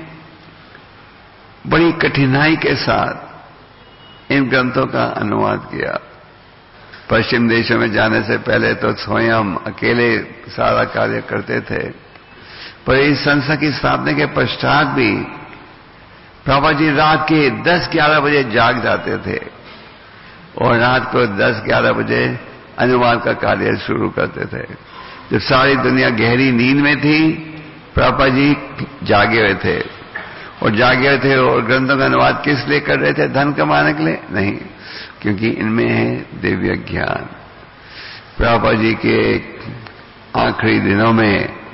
बड़ी कठिनाई के साथ इन ग्रंथों का अनुवाद किया। पश्चिम देशों में जाने से पहले तो स्वयं अकेले सारा कार्य करते थे, पर इस संस्था की स्थापना के पश्चात भी प्रभुपाद जी रात के दस ग्यारह बजे जाग जाते थे और रात को दस ग्यारह बजे अनुवाद का कार्य शुरू करते थे। जब सारी दुनिया गहरी नींद में थी, प्रभुपाद जी जागे हुए थे और जागे हुए थे और ग्रंथों का अनुवाद किस लिए कर रहे थे? धन कमाने के लिए नहीं, क्योंकि इनमें है दिव्य ज्ञान। प्रभुपाद जी के आखिरी दिनों में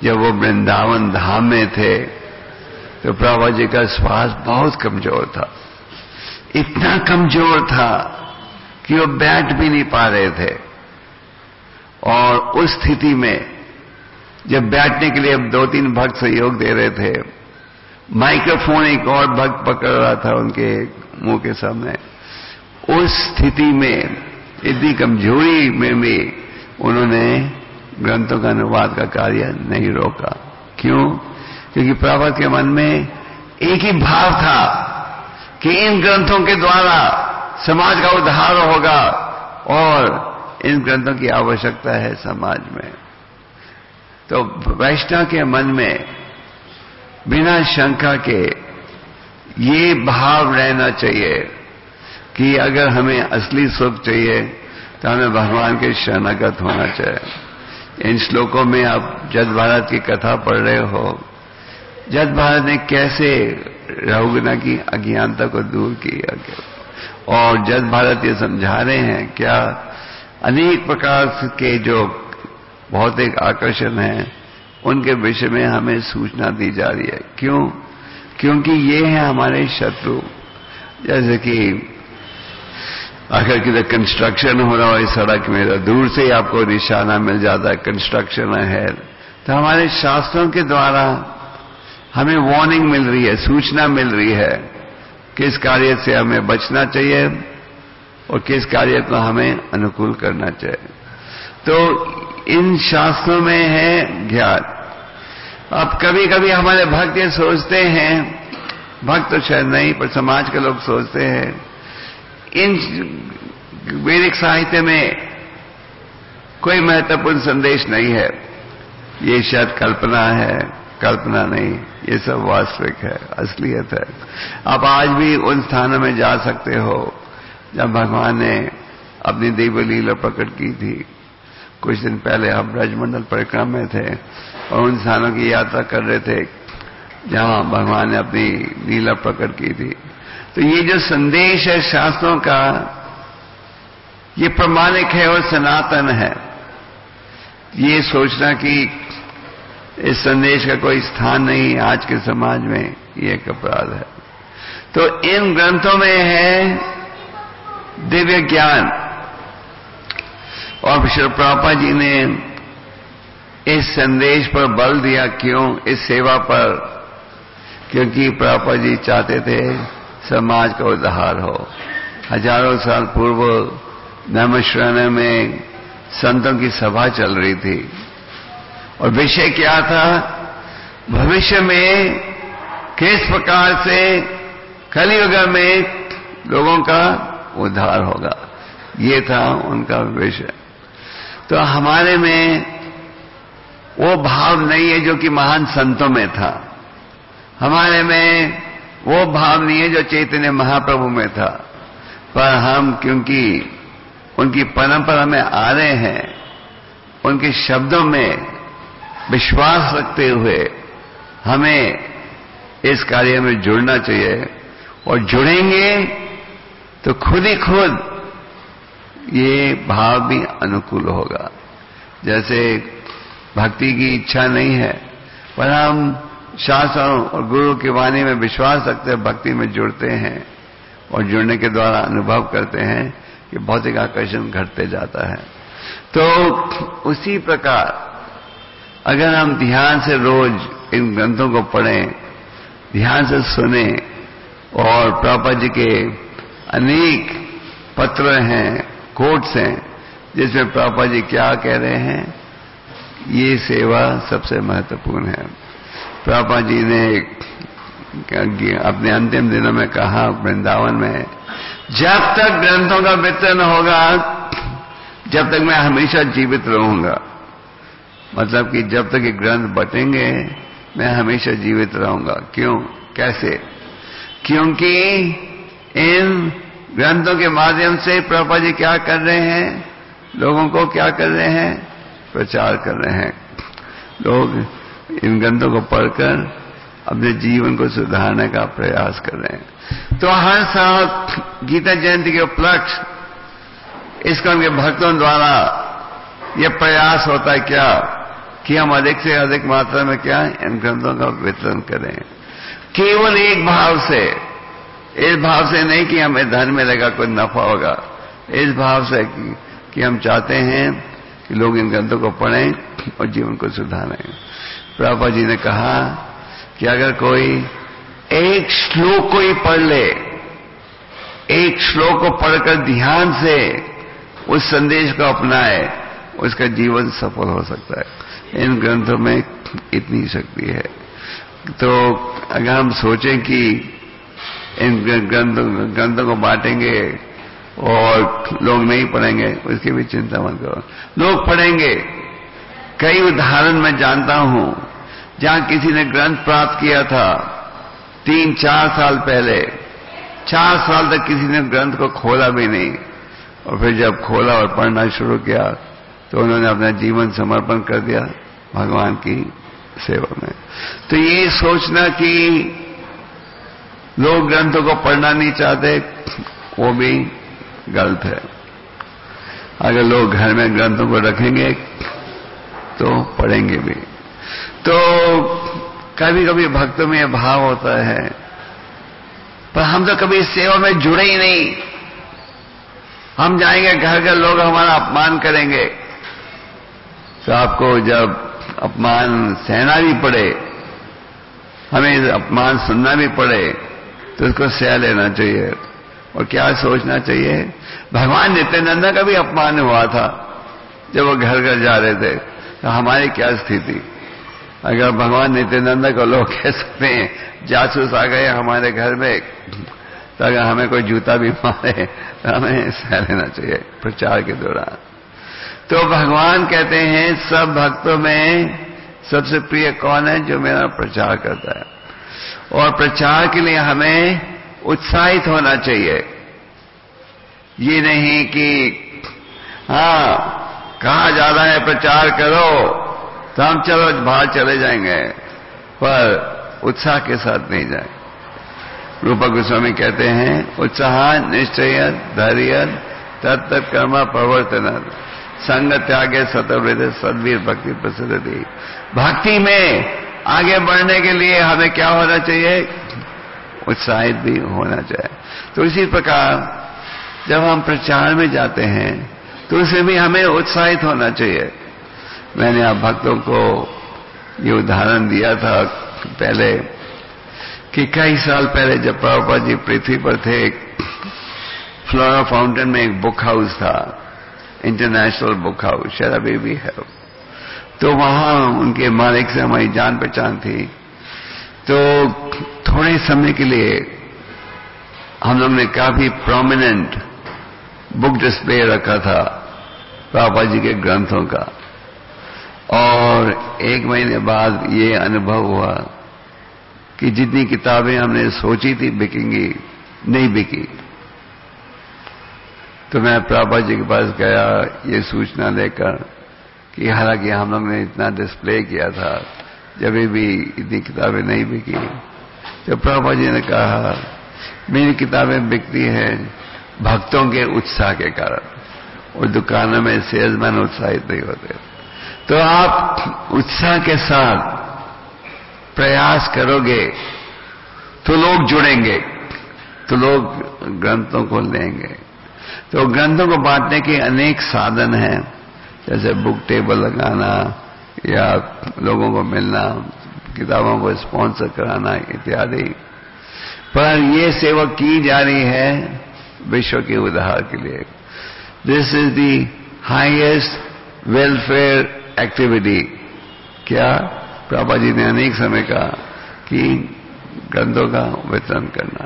जब वो वृंदावन धाम में थे तो प्रभुपाद जी का श्वास बहुत कमजोर था, इतना कमजोर था कि वो बैठ भी नहीं पा रहे थे। और उस स्थिति में जब बैठने के लिए अब दो तीन भक्त सहयोग दे रहे थे, माइक्रोफोन एक और भक्त पकड़ रहा था उनके मुंह के सामने, उस स्थिति में इतनी कमजोरी में भी उन्होंने ग्रंथों का अनुवाद का कार्य नहीं रोका। क्यों? क्योंकि प्रभुपाद के मन में एक ही भाव था कि इन ग्रंथों के द्वारा समाज का उद्धार होगा और इन ग्रंथों की आवश्यकता है समाज में। तो वैष्णव के मन में बिना शंका के ये भाव रहना चाहिए कि अगर हमें असली सुख चाहिए तो हमें भगवान के शरणागत होना चाहिए। इन श्लोकों में आप जद भारत की कथा पढ़ रहे हो, जद भारत ने कैसे रघुगना की अज्ञानता को दूर किया, और जद भारत ये समझा रहे हैं क्या अनेक प्रकार के जो भौतिक आकर्षण हैं उनके विषय में हमें सूचना दी जा रही है। क्यों? क्योंकि ये हैं हमारे शत्रु। जैसे कि अगर किधर कंस्ट्रक्शन हो रहा हो इस सड़क में तो दूर से ही आपको निशाना मिल जाता है कंस्ट्रक्शन है, तो हमारे शास्त्रों के द्वारा हमें वार्निंग मिल रही है, सूचना मिल रही है किस कार्य से हमें बचना चाहिए और किस कार्य को हमें अनुकूल करना चाहिए। तो इन शास्त्रों में है ज्ञान। अब कभी कभी हमारे भक्त ये सोचते हैं, भक्त तो शायद नहीं पर समाज के लोग सोचते हैं इन वैदिक साहित्य में कोई महत्वपूर्ण संदेश नहीं है, ये शायद कल्पना है। कल्पना नहीं, ये सब वास्तविक है, असलियत है। आप आज भी उन स्थानों में जा सकते हो जब भगवान ने अपनी दिव्य लीला प्रकट की थी। कुछ दिन पहले हम ब्रजमंडल परिक्रमा में थे और उन स्थानों की यात्रा कर रहे थे जहां भगवान ने अपनी लीला प्रकट की थी। तो ये जो संदेश है शास्त्रों का, ये प्रमाणिक है और सनातन है। ये सोचना कि इस संदेश का कोई स्थान नहीं आज के समाज में, ये एक अपराध है। तो इन ग्रंथों में है दिव्य ज्ञान, और श्री प्रभुपाद जी ने इस संदेश पर बल दिया। क्यों? इस सेवा पर, क्योंकि प्रभुपाद जी चाहते थे समाज का उद्धार हो। हजारों साल पूर्व नैमिषारण्य में संतों की सभा चल रही थी और विषय क्या था? भविष्य में किस प्रकार से कलियुग में लोगों का उद्धार होगा, ये था उनका विषय। तो हमारे में वो भाव नहीं है जो कि महान संतों में था, हमारे में वो भाव नहीं है जो चैतन्य महाप्रभु में था। पर हम क्योंकि उनकी परंपरा में आ रहे हैं, उनके शब्दों में विश्वास रखते हुए हमें इस कार्य में जुड़ना चाहिए, और जुड़ेंगे तो खुद ही खुद ये भाव भी अनुकूल होगा। जैसे भक्ति की इच्छा नहीं है पर हम शास्त्रों और गुरु की वाणी में विश्वास रखते हैं, भक्ति में जुड़ते हैं और जुड़ने के द्वारा अनुभव करते हैं कि भौतिक आकर्षण घटते जाता है। तो उसी प्रकार अगर हम ध्यान से रोज इन ग्रंथों को पढ़ें, ध्यान से सुने, और प्रभुपाद जी के अनेक पत्र हैं, कोट्स हैं जिसमें प्रभुपाद जी क्या कह रहे हैं, ये सेवा सबसे महत्वपूर्ण है। प्रभुपाद जी ने अपने अंतिम दिनों में कहा वृंदावन में, जब तक ग्रंथों का वितरण होगा जब तक मैं हमेशा जीवित रहूंगा। मतलब कि जब तक ये ग्रंथ बटेंगे मैं हमेशा जीवित रहूंगा। क्यों? कैसे? क्योंकि इन ग्रंथों के माध्यम से प्रभुपाद जी क्या कर रहे हैं, लोगों को क्या कर रहे हैं, प्रचार कर रहे हैं। लोग इन ग्रंथों को पढ़कर अपने जीवन को सुधारने का प्रयास कर रहे हैं। तो हर साल गीता जयंती के उपलक्ष्य इसका उनके भक्तों द्वारा यह प्रयास होता है क्या कि हम अधिक से अधिक मात्रा में क्या इन ग्रंथों का वितरण करें, केवल एक भाव से, इस भाव से नहीं कि हमें धन मिलेगा, कोई नफा होगा, इस भाव से कि, कि हम चाहते हैं कि लोग इन ग्रंथों को पढ़ें और जीवन को सुधारें। प्रभुपाद जी ने कहा कि अगर कोई एक श्लोक को ही पढ़ ले, एक श्लोक को पढ़कर ध्यान से उस संदेश को अपनाए, उसका जीवन सफल हो सकता है। इन ग्रंथों में इतनी शक्ति है। तो अगर हम सोचें कि इन ग्रंथों ग्रंथों को बांटेंगे और लोग नहीं पढ़ेंगे, उसकी भी चिंता मत करो, लोग पढ़ेंगे। कई उदाहरण मैं जानता हूं जहां किसी ने ग्रंथ प्राप्त किया था तीन चार साल पहले, चार साल तक किसी ने ग्रंथ को खोला भी नहीं, और फिर जब खोला और पढ़ना शुरू किया तो उन्होंने अपना जीवन समर्पण कर दिया भगवान की सेवा में। तो ये सोचना कि लोग ग्रंथों को पढ़ना नहीं चाहते, वो भी गलत है। अगर लोग घर में ग्रंथों को रखेंगे तो पढ़ेंगे भी। तो कभी कभी भक्तों में यह भाव होता है, पर हम तो कभी इस सेवा में जुड़े ही नहीं। हम जाएंगे घर घर, लोग हमारा अपमान करेंगे, तो आपको जब अपमान सहना भी पड़े, हमें अपमान सुनना भी पड़े, तो उसको सह लेना चाहिए। और क्या सोचना चाहिए, भगवान नित्यानंद का भी अपमान हुआ था जब वो घर घर जा रहे थे, तो हमारी क्या स्थिति। अगर भगवान नित्यानंद को लोग कह सकते हैं जासूस आ गए हमारे घर में, तो अगर हमें कोई जूता भी मारे तो हमें सह लेना चाहिए प्रचार के दौरान। तो भगवान कहते हैं सब भक्तों में सबसे प्रिय कौन है, जो मेरा प्रचार करता है। और प्रचार के लिए हमें उत्साहित होना चाहिए। ये नहीं कि हाँ कहा जा रहा है प्रचार करो तो हम चलो बाहर चले जाएंगे, पर उत्साह के साथ नहीं जाए। रूपा गोस्वामी कहते हैं उत्साह निश्चय धैर्य तत्त कर्म प्रवर्तन संग त्यागे सतवृद्ध सद्वीर भक्ति प्रसिद्धि। भक्ति में आगे बढ़ने के लिए हमें क्या होना चाहिए, उत्साहित भी होना चाहिए। तो इसी प्रकार जब हम प्रचार में जाते हैं तो उसमें भी हमें उत्साहित होना चाहिए। मैंने आप भक्तों को ये उदाहरण दिया था पहले कि कई साल पहले जब प्रभुपाद जी पृथ्वी पर थे, फ्लोरा फाउंटेन में एक बुक हाउस था, इंटरनेशनल बुक हाउस, शायद अभी भी है। तो वहां उनके मालिक से हमारी जान पहचान थी। तो थोड़े समय के लिए हम लोग ने काफी प्रोमिनेंट बुक डिस्प्ले रखा था प्रभुपाद जी के ग्रंथों का। और एक महीने बाद ये अनुभव हुआ कि जितनी किताबें हमने सोची थी बिकेंगी, नहीं बिकी। तो मैं प्रभुपाद जी के पास गया ये सूचना लेकर कि हालांकि हम लोग ने इतना डिस्प्ले किया था, जब भी इतनी किताबें नहीं बिकी। तो प्रभुपाद जी ने कहा मेरी किताबें बिकती हैं भक्तों के उत्साह के कारण, और दुकानों में सेल्समैन उत्साहित नहीं होते। तो आप उत्साह के साथ प्रयास करोगे तो लोग जुड़ेंगे, तो लोग ग्रंथों को लेंगे। तो ग्रंथों को बांटने के अनेक साधन हैं, जैसे बुक टेबल लगाना या लोगों को मिलना, किताबों को स्पॉन्सर कराना इत्यादि। पर ये सेवा की जा रही है विश्व के उद्धार के लिए। This is the highest welfare activity. क्या प्रभुपाद जी ने अनेक समय कहा कि ग्रंथों का वितरण करना,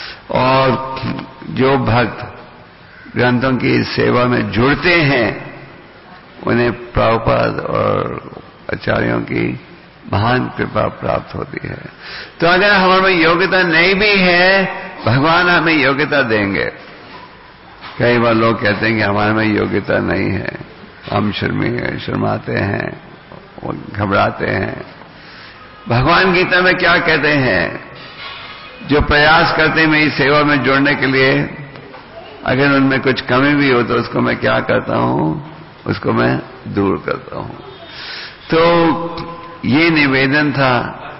और जो भक्त ग्रंथों की सेवा में जुड़ते हैं उन्हें प्रभुपाद और आचार्यों की महान कृपा प्राप्त होती है। तो अगर हमारे में योग्यता नहीं भी है, भगवान हमें योग्यता देंगे। कई बार लोग कहते हैं कि हमारे में योग्यता नहीं है, हम शर्मी शर्माते हैं, घबराते हैं। भगवान गीता में क्या कहते हैं, जो प्रयास करते हैं मेरी सेवा में जुड़ने के लिए, अगर उनमें कुछ कमी भी हो तो उसको मैं क्या करता हूं, उसको मैं दूर करता हूं। तो ये निवेदन था,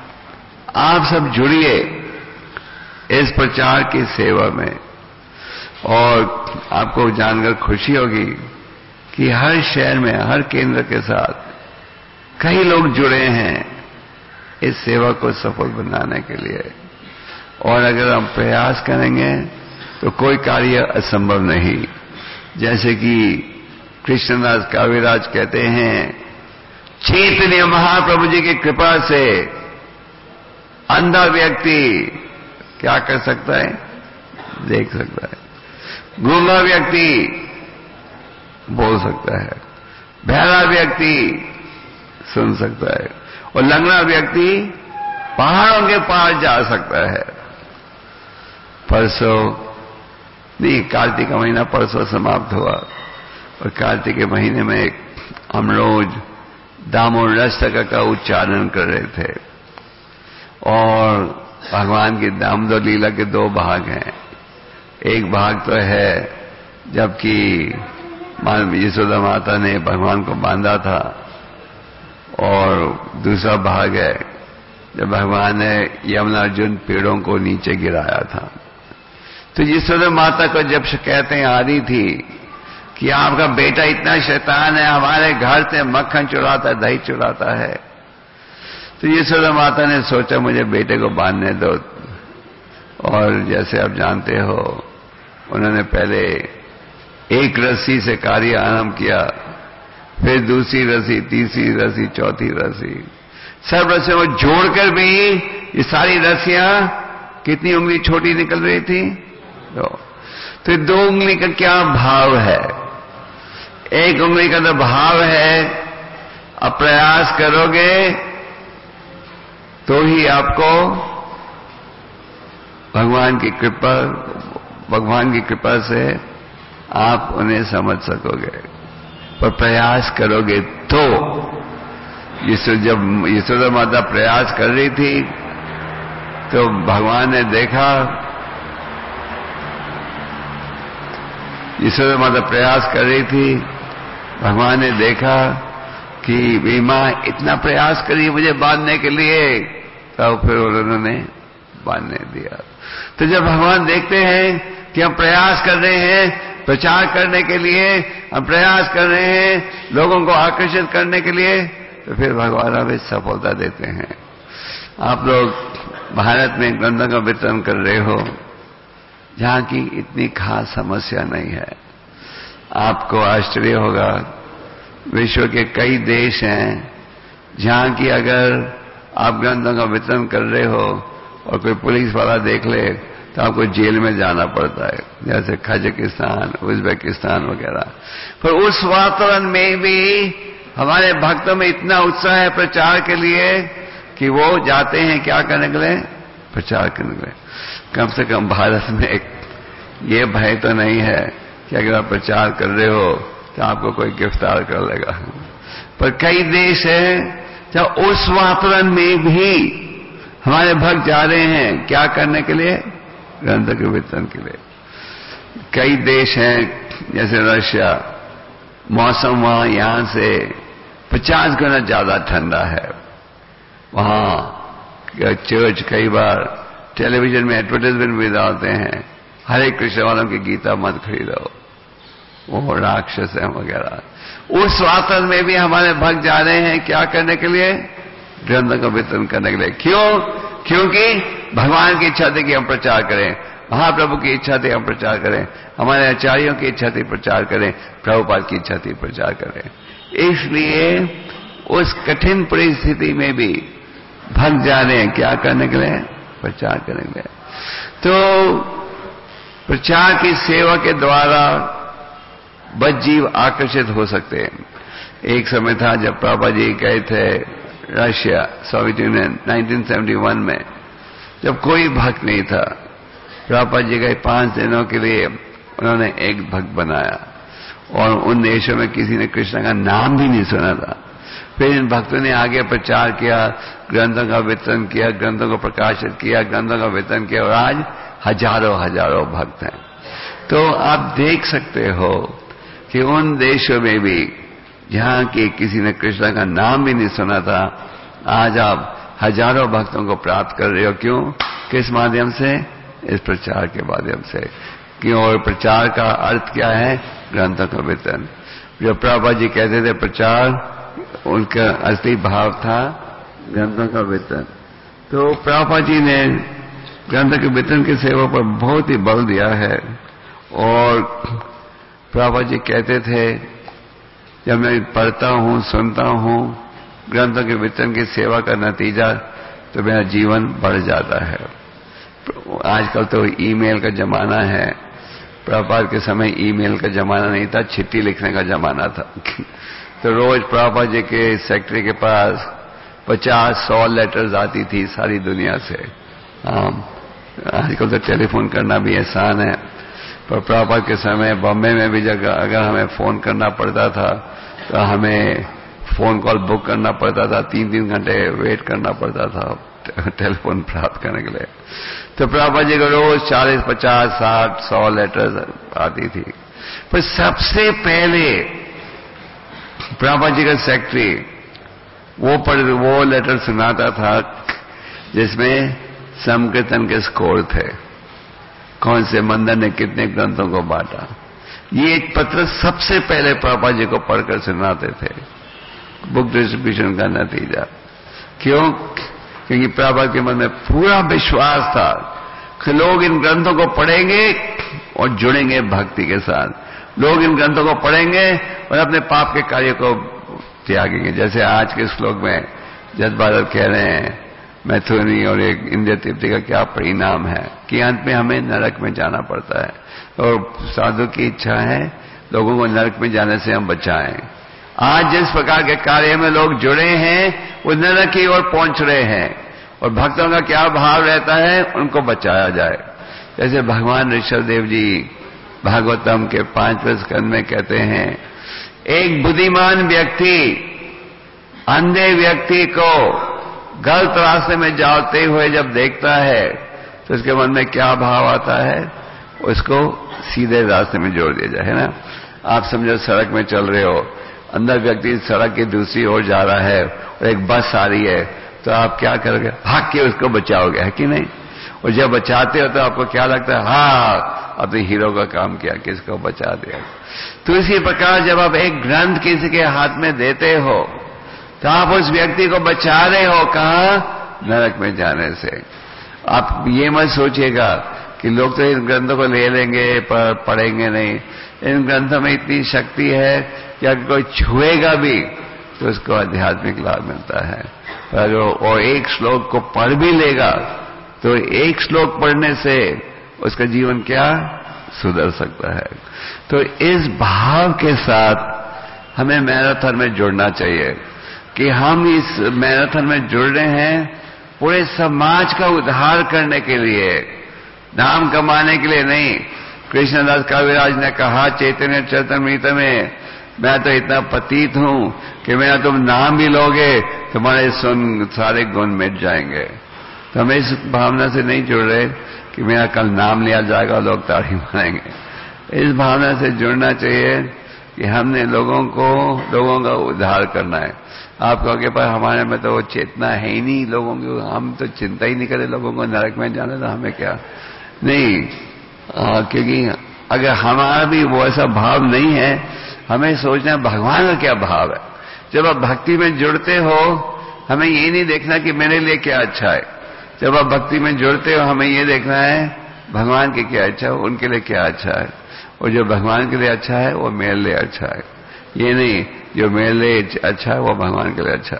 आप सब जुड़िए इस प्रचार की सेवा में। और आपको जानकर खुशी होगी कि हर शहर में, हर केंद्र के साथ कई लोग जुड़े हैं इस सेवा को सफल बनाने के लिए। और अगर हम प्रयास करेंगे तो कोई कार्य असंभव नहीं। जैसे कि कृष्णदास काविराज कहते हैं, चैतन्य महाप्रभु जी की कृपा से अंधा व्यक्ति क्या कर सकता है? देख सकता है। गूंगा व्यक्ति बोल सकता है, बहरा व्यक्ति सुन सकता है, और लंगड़ा व्यक्ति पहाड़ों के पार जा सकता है। परसों नहीं, कार्तिक का महीना परसों समाप्त हुआ, और कार्तिक के महीने में हम रोज दामोदर अष्टक का उच्चारण कर रहे थे। और भगवान की दामोदर लीला के दो भाग हैं। एक भाग तो है जबकि यशोदा माता ने भगवान को बांधा था, और दूसरा भाग है जब भगवान ने यमुना अर्जुन पेड़ों को नीचे गिराया था। तो यशोदा माता को जब शिकायतें आ रही थी कि आपका बेटा इतना शैतान है, हमारे घर से मक्खन चुराता, दही चुराता है, तो यशोदा माता ने सोचा मुझे बेटे को बांधने दो। और जैसे आप जानते हो, उन्होंने पहले एक रस्सी से कार्य आरंभ किया, फिर दूसरी रस्सी, तीसरी रस्सी, चौथी रस्सी, सब रस्सियों को जोड़कर भी ये सारी रस्सियां कितनी उंगली छोटी निकल रही थी? दो। तो दो उंगली का क्या भाव है? एक उंगली का तो भाव है, अब प्रयास करोगे तो ही आपको भगवान की कृपा भगवान की कृपा से आप उन्हें समझ सकोगे। पर प्रयास करोगे तो। यीशु जब यशोदा माता प्रयास कर रही थी तो भगवान ने देखा, यशोदा माता प्रयास कर रही थी, भगवान ने देखा कि वे मां इतना प्रयास करी मुझे बांधने के लिए, तो फिर उन्होंने बांधने दिया। तो जब भगवान देखते हैं कि हम प्रयास कर रहे हैं प्रचार करने के लिए, हम प्रयास कर रहे हैं लोगों को आकर्षित करने के लिए, तो फिर भगवान हमें सफलता देते हैं। आप लोग भारत में ग्रंथों का वितरण कर रहे हो जहां की इतनी खास समस्या नहीं है। आपको आश्चर्य होगा, विश्व के कई देश हैं जहां की अगर आप ग्रंथों का वितरण कर रहे हो और कोई पुलिस वाला देख ले तो आपको जेल में जाना पड़ता है, जैसे कजाकिस्तान, उज्बेकिस्तान वगैरह। पर उस वातावरण में भी हमारे भक्तों में इतना उत्साह है प्रचार के लिए कि वो जाते हैं क्या करने के लिए? प्रचार करने के लिए। कम से कम भारत में एक ये भय तो नहीं है कि अगर आप प्रचार कर रहे हो तो आपको कोई गिरफ्तार कर लेगा। पर कई देश हैं जहाँ उस वातावरण में भी हमारे भक्त जा रहे हैं क्या करने के लिए? ग्रंथ के वितरण के लिए। कई देश हैं जैसे रशिया, मौसम वहां यहां से पचास गुना ज्यादा ठंडा है। वहां चर्च कई बार टेलीविजन में एडवर्टाइजमेंट भी डालते हैं, हरे कृष्ण वालों की गीता मत खरीदो, वो राक्षस है वगैरह। उस वातावरण में भी हमारे भक्त जा रहे हैं क्या करने के लिए? ग्रंथ का वितरण करने के लिए। क्यों? क्योंकि भगवान की इच्छा थी कि हम प्रचार करें, महाप्रभु की इच्छा थी हम प्रचार करें, हमारे आचार्यों की इच्छा थी प्रचार करें, प्रभुपाद की इच्छा थी प्रचार करें। इसलिए उस कठिन परिस्थिति में भी भक्त जा रहे हैं क्या करने के लिए? प्रचार करने के लिए। तो प्रचार की सेवा के द्वारा बद्ध जीव आकर्षित हो सकते हैं। एक समय था जब प्रभुपाद जी गए थे Russia, Soviet Union, nineteen seventy one में, जब कोई भक्त नहीं था। प्रभुपाद जी गए पांच दिनों के लिए, उन्होंने एक भक्त बनाया और उन देशों में किसी ने कृष्ण का नाम भी नहीं सुना था। फिर इन भक्तों ने आगे प्रचार किया, ग्रंथों का वितरण किया, ग्रंथों को प्रकाशित किया, ग्रंथों का वितरण किया, और आज हजारों हजारों भक्त हैं। तो आप देख सकते हो कि उन देशों में भी जहां की किसी ने कृष्ण का नाम भी नहीं सुना था, आज आप हजारों भक्तों को प्राप्त कर रहे हो। क्यों? किस माध्यम से? इस प्रचार के माध्यम से। क्यों? और प्रचार का अर्थ क्या है? ग्रंथों का वितरण। जो प्रभुपाद जी कहते थे प्रचार, उनका असली भाव था ग्रंथों का वितरण। तो प्रभुपाद जी ने ग्रंथों के वितरण की सेवा पर बहुत ही बल दिया है। और प्रभुपाद जी कहते थे, जब मैं पढ़ता हूं, सुनता हूं ग्रंथों के वितरण की सेवा का नतीजा, तो मेरा जीवन बढ़ जाता है। आजकल तो ईमेल का जमाना है, प्रभुपाद के समय ईमेल का जमाना नहीं था, चिट्ठी लिखने का जमाना था। तो रोज प्रभुपाद जी के सेक्रेटरी के पास पचास सौ लेटर्स आती थी सारी दुनिया से। आजकल तो टेलीफोन करना भी आसान है, पर प्रभुपाद के समय बॉम्बे में भी जगह अगर हमें फोन करना पड़ता था तो हमें फोन कॉल बुक करना पड़ता था, तीन तीन घंटे वेट करना पड़ता था टेलीफोन प्राप्त करने के लिए। तो प्रभुपाद जी को रोज चालीस पचास साठ सौ लेटर्स आती थी। पर सबसे पहले प्रभुपाद जी का सेक्रेटरी वो पढ़ वो लेटर सुनाता था जिसमें संकीर्तन के स्कोर थे, कौन से मंदिर ने कितने ग्रंथों को बांटा। ये एक पत्र सबसे पहले प्रभुपाद जी को पढ़कर सुनाते थे, बुक डिस्ट्रीब्यूशन का नतीजा। क्यों? क्योंकि प्रभुपाद के मन में पूरा विश्वास था कि लोग इन ग्रंथों को पढ़ेंगे और जुड़ेंगे भक्ति के साथ। लोग इन ग्रंथों को पढ़ेंगे और अपने पाप के कार्य को त्यागेंगे। जैसे आज के श्लोक में जज बहादुर कह रहे हैं, मैथुनी और एक इंद्रिय तृप्ति का क्या परिणाम है कि अंत में हमें नरक में जाना पड़ता है। और साधु की इच्छा है लोगों को नरक में जाने से हम बचाएं। आज जिस प्रकार के कार्य में लोग जुड़े हैं वो नरक की ओर पहुंच रहे हैं, और भक्तों का क्या भाव रहता है? उनको बचाया जाए। जैसे भगवान ऋषभ देव जी भागवतम के पांचवें स्कंद में कहते हैं, एक बुद्धिमान व्यक्ति अंधे व्यक्ति को गलत रास्ते में जाते हुए जब देखता है तो उसके मन में क्या भाव आता है? उसको सीधे रास्ते में जोड़ दिया जाए, है ना। आप समझो सड़क में चल रहे हो, अंदर व्यक्ति सड़क की दूसरी ओर जा रहा है और एक बस आ रही है, तो आप क्या करोगे? भाग के उसको बचाओगे, है कि नहीं? और जब बचाते हो तो आपको क्या लगता है? हाँ, अपने हीरो का काम किया, किसको बचा दिया। तो इसी प्रकार जब आप एक ग्रंथ किसी के हाथ में देते हो तो आप उस व्यक्ति को बचा रहे हो, कहां? नरक में जाने से। आप ये मत सोचिएगा कि लोग तो इन ग्रंथों को ले लेंगे पर पढ़ेंगे नहीं। इन ग्रंथों में इतनी शक्ति है कि अगर कोई छुएगा भी तो उसको आध्यात्मिक लाभ मिलता है। पर और एक श्लोक को पढ़ भी लेगा तो एक श्लोक पढ़ने से उसका जीवन क्या सुधर सकता है। तो इस भाव के साथ हमें मैराथन में जुड़ना चाहिए कि हम इस मैराथन में जुड़ रहे हैं पूरे समाज का उद्धार करने के लिए, नाम कमाने के लिए नहीं। कृष्णदास कविराज ने कहा चैतन्य चरितमृत में, मैं तो इतना पतित हूं कि मेरा तुम नाम भी लोगे तुम्हारे सुन सारे गुण मिट जाएंगे। तो हम इस भावना से नहीं जुड़ रहे कि मेरा कल नाम लिया जाएगा और लोग ताड़ी मारेंगे। इस भावना से जुड़ना चाहिए कि हमने लोगों को लोगों का उद्धार करना है। आप कहोगे पर हमारे में तो वो चेतना है ही नहीं लोगों की, हम तो चिंता ही नहीं करें लोगों को नरक में जाने, तो हमें क्या नहीं। आ, क्योंकि अगर हमारा भी वो ऐसा भाव नहीं है, हमें सोचना भगवान का क्या भाव है। जब आप भक्ति में जुड़ते हो हमें ये नहीं देखना कि मेरे लिए क्या अच्छा है। जब आप भक्ति में जुड़ते हो हमें ये देखना है भगवान के क्या अच्छा है, उनके लिए क्या अच्छा है। और जो भगवान के लिए अच्छा है वो मेरे लिए अच्छा है, ये नहीं जो मेरे लिए अच्छा है वो भगवान के लिए अच्छा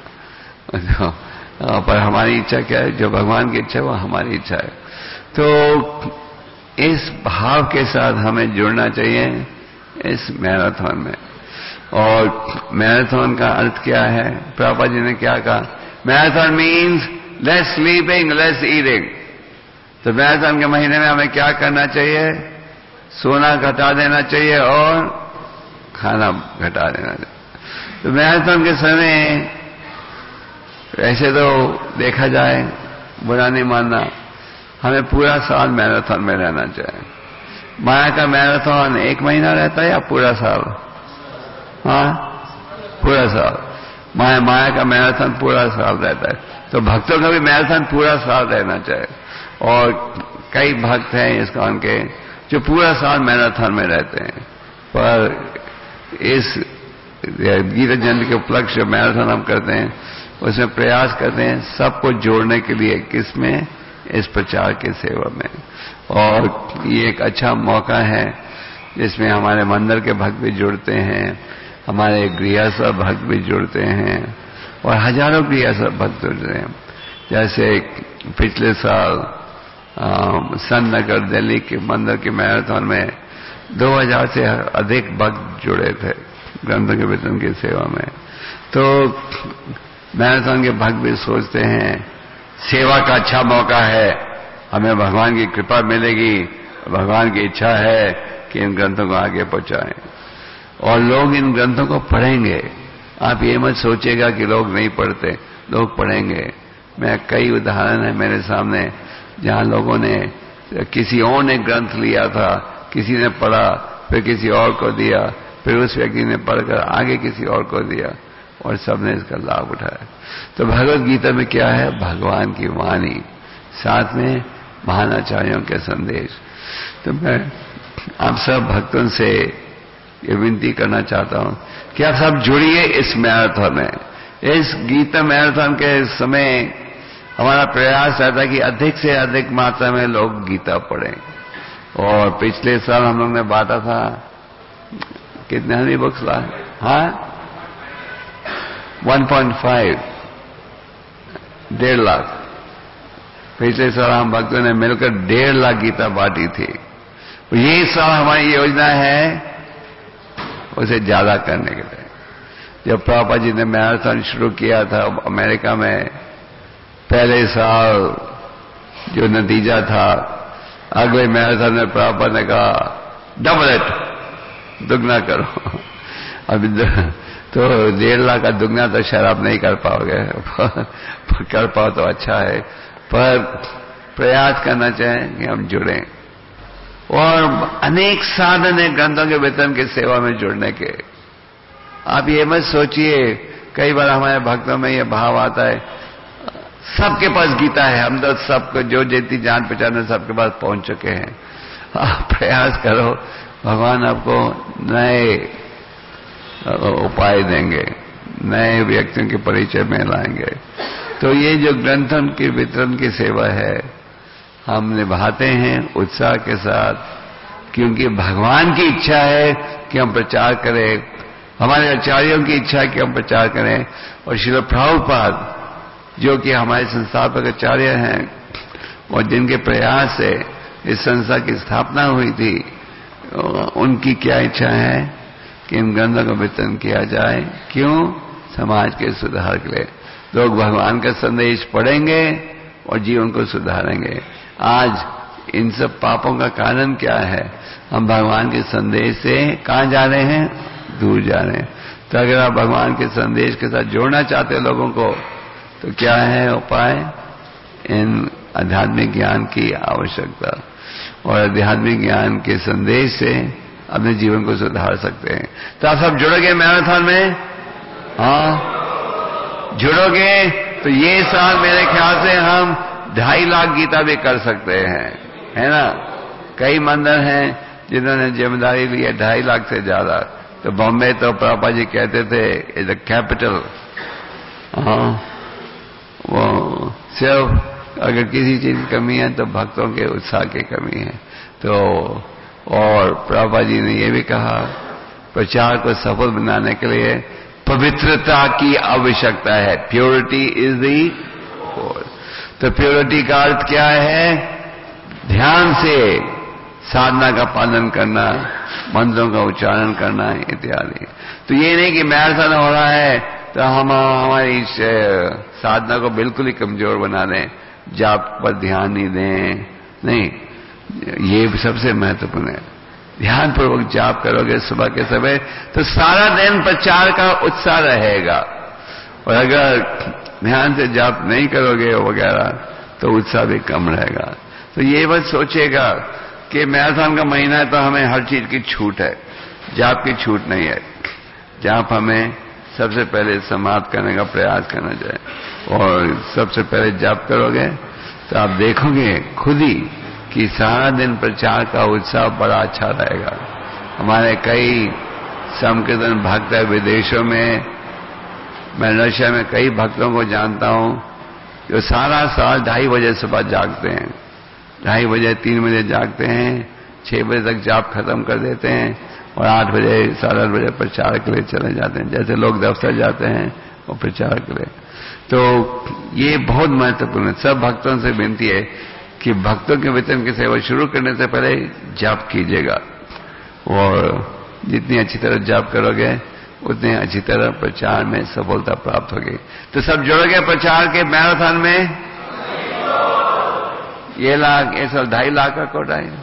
है। पर हमारी इच्छा क्या है? जो भगवान की इच्छा है वो हमारी इच्छा है। तो इस भाव के साथ हमें जुड़ना चाहिए इस मैराथन में। और मैराथन का अर्थ क्या है? प्रभुपाद जी ने क्या कहा? Marathon means less sleeping less eating. तो मैराथन के महीने में हमें क्या करना चाहिए? सोना घटा देना चाहिए और खाना घटा देना चाहिए। तो मैराथन के समय ऐसे तो देखा जाए, बुरा नहीं मानना, हमें पूरा साल मैराथन में रहना चाहिए। माया का मैराथन एक महीना रहता है या पूरा साल? हाँ, पूरा साल। माया माया का मैराथन पूरा साल रहता है, तो भक्तों का भी मैराथन पूरा साल रहना चाहिए। और कई भक्त हैं इस्कॉन के जो पूरा साल मैराथन में रहते हैं, पर इस गीता जयंती के उपलक्ष्य जो मैराथन हम करते हैं उसमें प्रयास करते हैं सबको जोड़ने के लिए, किसमें? इस प्रचार की सेवा में। और ये एक अच्छा मौका है जिसमें हमारे मंदिर के भक्त भी जुड़ते हैं, हमारे गृहस्थ भक्त भी जुड़ते हैं और हजारों गृहस्थ भक्त जुड़ते हैं। जैसे पिछले साल सन नगर दिल्ली के मंदिर के मैराथन में दो हजार से अधिक भक्त जुड़े थे ग्रंथों के वितरण की सेवा में। तो मैराथन के भक्त भी सोचते हैं सेवा का अच्छा मौका है, हमें भगवान की कृपा मिलेगी, भगवान की इच्छा है कि इन ग्रंथों को आगे पहुंचाएं और लोग इन ग्रंथों को पढ़ेंगे। आप ये मत सोचिएगा कि लोग नहीं पढ़ते, लोग पढ़ेंगे। मैं कई उदाहरण है मेरे सामने जहां लोगों ने, किसी और ने ग्रंथ लिया था, किसी ने पढ़ा, फिर किसी और को दिया, फिर उस व्यक्ति ने पढ़कर आगे किसी और को दिया और सबने इसका लाभ उठाया। तो भगवत गीता में क्या है? भगवान की वाणी, साथ में महान आचार्यों के संदेश। तो मैं आप सब भक्तों से ये विनती करना चाहता हूं कि आप सब जुड़िए इस मैराथन में। इस गीता मैराथन के समय हमारा प्रयास रहता है कि अधिक से अधिक मात्रा में लोग गीता पढ़ें। और पिछले साल हम लोग ने बांटा था कितने हरी बुक्स ला? हाँ, वन पॉइंट फाइव, डेढ़ लाख। पिछले साल हम भक्तों ने मिलकर डेढ़ लाख गीता बांटी थी। ये साल हमारी योजना है उसे ज्यादा करने के लिए। जब प्रभुपाद जी ने मैराथन शुरू किया था अमेरिका में, पहले साल जो नतीजा था, अगले मैराथन में प्रभुपाद ने कहा डबल इट, दुगना करो। अभी तो डेढ़ लाख का दुगना तो शायद आप नहीं कर पाओगे, कर पाओ तो अच्छा है, पर प्रयास करना चाहें कि हम जुड़ें। और अनेक साधन है ग्रंथों के वितरण की सेवा में जुड़ने के। आप ये मत सोचिए, कई बार हमारे भक्तों में ये भाव आता है सबके पास गीता है, हम तो सबको जो जितनी जान पहचान है सबके पास पहुंच चुके हैं। आप प्रयास करो, भगवान आपको नए उपाय देंगे, नए व्यक्तियों के परिचय में लाएंगे। तो ये जो ग्रंथों के वितरण की सेवा है हम निभाते हैं उत्साह के साथ, क्योंकि भगवान की इच्छा है कि हम प्रचार करें, हमारे आचार्यों की इच्छा है कि हम प्रचार करें। और श्रील प्रभुपाद जो कि हमारे संस्थापक आचार्य हैं और जिनके प्रयास से इस संस्था की स्थापना हुई थी, उनकी क्या इच्छा है कि इन ग्रंथों का वितरण किया जाए। क्यों? समाज के सुधार के लिए। लोग भगवान का संदेश पढ़ेंगे और जीवन को सुधारेंगे। आज इन सब पापों का कारण क्या है? हम भगवान के संदेश से कहां जा रहे हैं? दूर जा रहे हैं। तो अगर आप भगवान के संदेश के साथ जोड़ना चाहते हैं लोगों को, तो क्या है उपाय? इन आध्यात्मिक ज्ञान की आवश्यकता, और आध्यात्मिक ज्ञान के संदेश से अपने जीवन को सुधार सकते हैं। तो आप सब जुड़ोगे मैराथन में? हाँ, जुड़ोगे तो ये साल मेरे ख्याल से हम ढाई लाख गीता भी कर सकते हैं, है ना? कई मंदिर हैं जिन्होंने जिम्मेदारी ली है ढाई लाख से ज्यादा। तो बॉम्बे तो प्रभुपाद जी कहते थे इज द कैपिटल। हाँ, वो सिर्फ अगर किसी चीज की कमी है तो भक्तों के उत्साह की कमी है। तो और प्रभुपाद जी ने ये भी कहा प्रचार को सफल बनाने के लिए पवित्रता की आवश्यकता है। Purity is the goal. तो प्योरिटी का अर्थ क्या है? ध्यान से साधना का पालन करना, मंत्रों का उच्चारण करना इत्यादि। तो ये नहीं कि मैराथन हो रहा है तो हम हमारी साधना को बिल्कुल ही कमजोर बना दें, जाप पर ध्यान नहीं दें। नहीं, ये सबसे महत्वपूर्ण है। ध्यान पूर्वक जाप करोगे सुबह के समय तो सारा दिन प्रचार का उत्साह रहेगा। और अगर ध्यान से जाप नहीं करोगे वगैरह तो उत्साह भी कम रहेगा। तो ये बस सोचिएगा कि मैराथन का महीना है तो हमें हर चीज की छूट है, जाप की छूट नहीं है। जाप हमें सबसे पहले समाप्त करने का प्रयास करना चाहिए। और सबसे पहले जप करोगे तो आप देखोगे खुद ही कि सारा दिन प्रचार का उत्साह बड़ा अच्छा रहेगा। हमारे कई संकीर्तन भक्त है विदेशों में, मैं रशिया में कई भक्तों को जानता हूं जो सारा साल ढाई बजे सुबह जागते हैं, ढाई बजे तीन बजे जागते हैं, छह बजे तक जाप खत्म कर देते हैं और आठ बजे साढ़े आठ बजे प्रचार के लिए चले जाते हैं। जैसे लोग दफ्तर जाते हैं और प्रचार के लिए। तो ये बहुत महत्वपूर्ण है। सब भक्तों से विनती है कि भक्तों के वेतन की सेवा शुरू करने से पहले जाप कीजिएगा, और जितनी अच्छी तरह जाप करोगे उतनी अच्छी तरह प्रचार में सफलता प्राप्त होगी। तो सब जुड़ोगे प्रचार के मैराथन में। ये लाख ये साल ढाई लाख का कोटा है,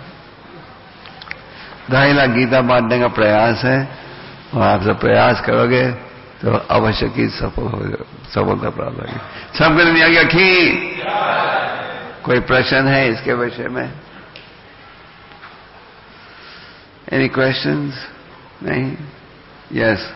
ढाई लाख गीता बांटने का प्रयास है, और आप सब प्रयास करोगे तो अवश्य ही सफल हो सफलता प्राप्त होगी। सबके लिए आगे की कोई प्रश्न है इसके विषय में? Any questions? नहीं? यस।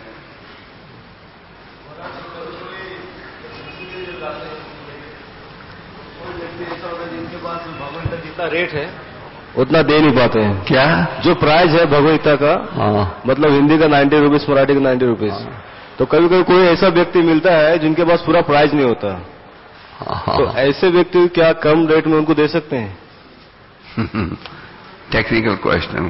जिनके पास भगवत गीता रेट है उतना दे नहीं पाते हैं। क्या जो प्राइस है भगवत गीता का, हाँ, मतलब हिंदी का नाइन्टी रुपीज, मराठी का नाइन्टी रुपीज, तो कभी कभी कोई ऐसा व्यक्ति मिलता है जिनके पास पूरा प्राइस नहीं होता, हाँ, तो ऐसे व्यक्ति क्या कम रेट में उनको दे सकते हैं? Technical question.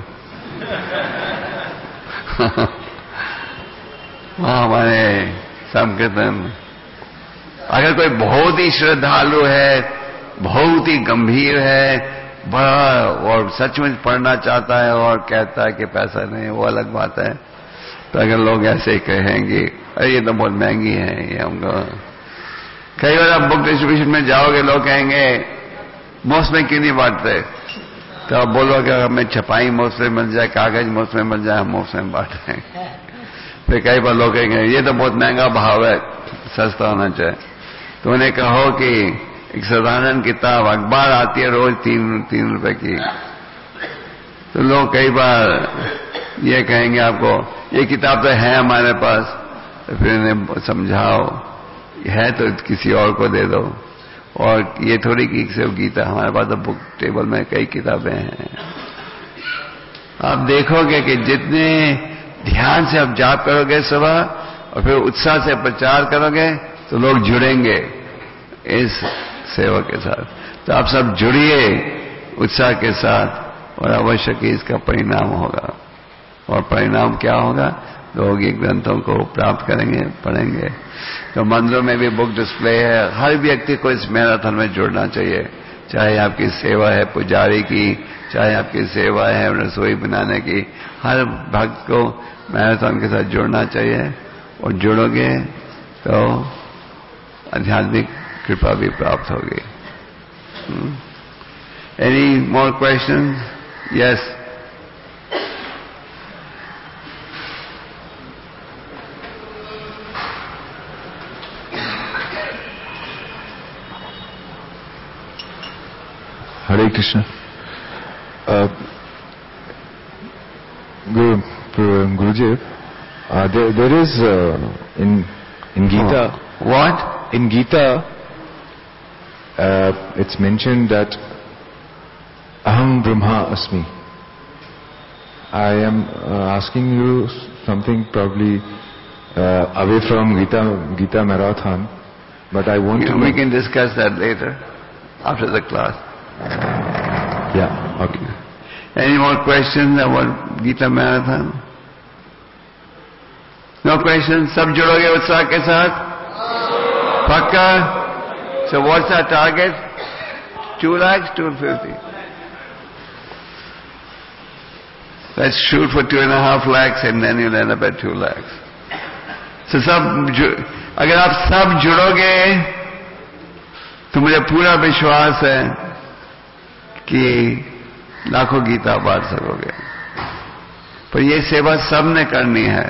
वहाँ हमारे संकीर्तन, अगर कोई बहुत ही श्रद्धालु है, बहुत ही गंभीर है, बड़ा और सचमुच पढ़ना चाहता है और कहता है कि पैसा नहीं, वो अलग बात है। तो अगर लोग ऐसे ही कहेंगे अरे ये तो बहुत महंगी है, ये हमको, कई बार आप बुक डिस्ट्रीब्यूशन में जाओगे लोग कहेंगे मुफ्त में क्यों नहीं बांटते, तो आप बोलोगे हमें छपाई मुफ्त में मिल जाए, कागज मुफ्त में मिल जाए, हम मुफ्त में बांट रहे हैं। फिर कई बार लोग कहेंगे ये तो बहुत महंगा भाव है, सस्ता होना चाहिए। तो उन्हें कहो कि एक साधारण किताब अखबार आती है रोज तीन तीन रुपए की, तो लोग कई बार ये कहेंगे आपको ये किताब तो है हमारे पास, तो फिर इन्हें समझाओ है तो किसी और को दे दो, और ये थोड़ी कि सिर्फ गीता, हमारे पास तो बुक टेबल में कई किताबें हैं। आप देखोगे कि जितने ध्यान से आप जाप करोगे सुबह और फिर उत्साह से प्रचार करोगे तो लोग जुड़ेंगे इस सेवा के साथ। तो आप सब जुड़िए उत्साह के साथ और अवश्य कि इसका परिणाम होगा। और परिणाम क्या होगा? लोग ये ग्रंथों को प्राप्त करेंगे, पढ़ेंगे। तो मंदिरों में भी बुक डिस्प्ले है, हर व्यक्ति को इस मैराथन में जुड़ना चाहिए। चाहे आपकी सेवा है पुजारी की, चाहे आपकी सेवा है रसोई बनाने की, हर भक्त को मैराथन के साथ जुड़ना चाहिए। और जुड़ोगे तो आध्यात्मिक कृपा भी प्राप्त होगी। Any more question? Yes. Hare Krishna. Uh, Guru, Guruji, uh, there, there is uh, in in Gita. Oh, what? In Gita, uh, it's mentioned that Aham Brahma Asmi. I am uh, asking you something probably uh, away from Gita Gita Marathon, but I want we, to. We can discuss that later after the class. Yeah, okay. Any more questions about Gita Marathon? No questions? सब जुड़ोगे उत्साह के साथ? पक्का? So what's our target? Two lakhs, two fifty. Let's shoot for two and a half lakhs and then you'll end up at two lakhs. So सब अगर आप सब जुड़ोगे तो मुझे पूरा विश्वास है कि लाखों गीता बांट सकोगे। पर ये सेवा सब ने करनी है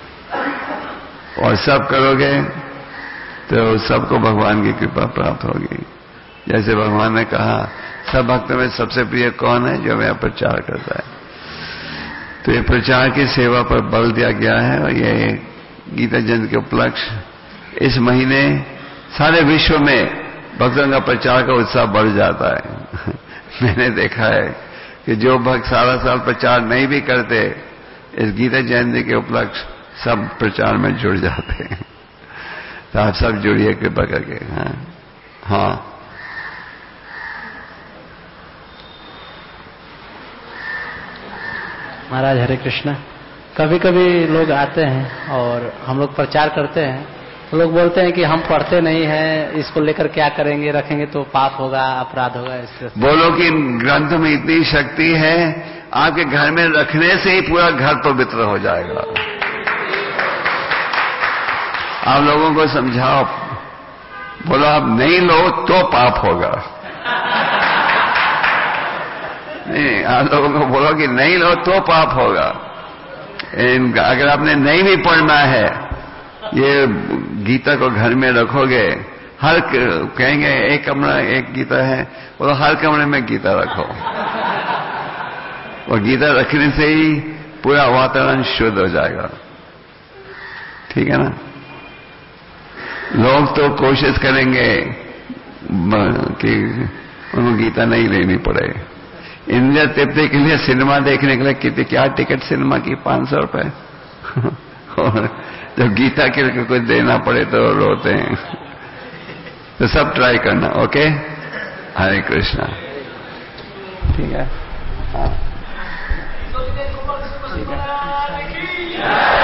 और सब करोगे तो सबको भगवान की कृपा प्राप्त होगी। जैसे भगवान ने कहा सब भक्तों में सबसे प्रिय कौन है? जो मेरा प्रचार करता है। तो ये प्रचार की सेवा पर बल दिया गया है और ये गीता जयंती के उपलक्ष्य इस महीने सारे विश्व में भक्तों का प्रचार का उत्साह बढ़ जाता है। मैंने देखा है कि जो भक्त सारा साल प्रचार नहीं भी करते, इस गीता जयंती के उपलक्ष्य सब प्रचार में जुड़ जाते हैं। तो आप सब जुड़िए कृपा करके। हाँ, हाँ। महाराज हरे कृष्णा। कभी कभी लोग आते हैं और हम लोग प्रचार करते हैं, तो लोग बोलते हैं कि हम पढ़ते नहीं हैं, इसको लेकर क्या करेंगे, रखेंगे तो पाप होगा, अपराध होगा। इससे बोलो कि ग्रंथ में इतनी शक्ति है, आपके घर में रखने से ही पूरा घर पवित्र हो जाएगा। आप लोगों को समझाओ, बोलो आप नहीं लो तो पाप होगा। नहीं, आप लोगों को बोलो कि नहीं लो तो पाप होगा। अगर आपने नहीं भी पढ़ना है, ये गीता को घर में रखोगे, हर कहेंगे एक कमरा एक गीता है, बोलो हर कमरे में गीता रखो। और गीता रखने से ही पूरा वातावरण शुद्ध हो जाएगा। ठीक है ना? लोग तो कोशिश करेंगे कि उनको गीता नहीं लेनी पड़े। इंद्रिया तृप्ति के लिए सिनेमा देखने के लिए कितनी क्या टिकट सिनेमा की पांच सौ रुपए और जब गीता के लिए कुछ देना पड़े तो रोते हैं। तो सब ट्राई करना। ओके, हरे कृष्णा। ठीक है, हाँ। ठीक है।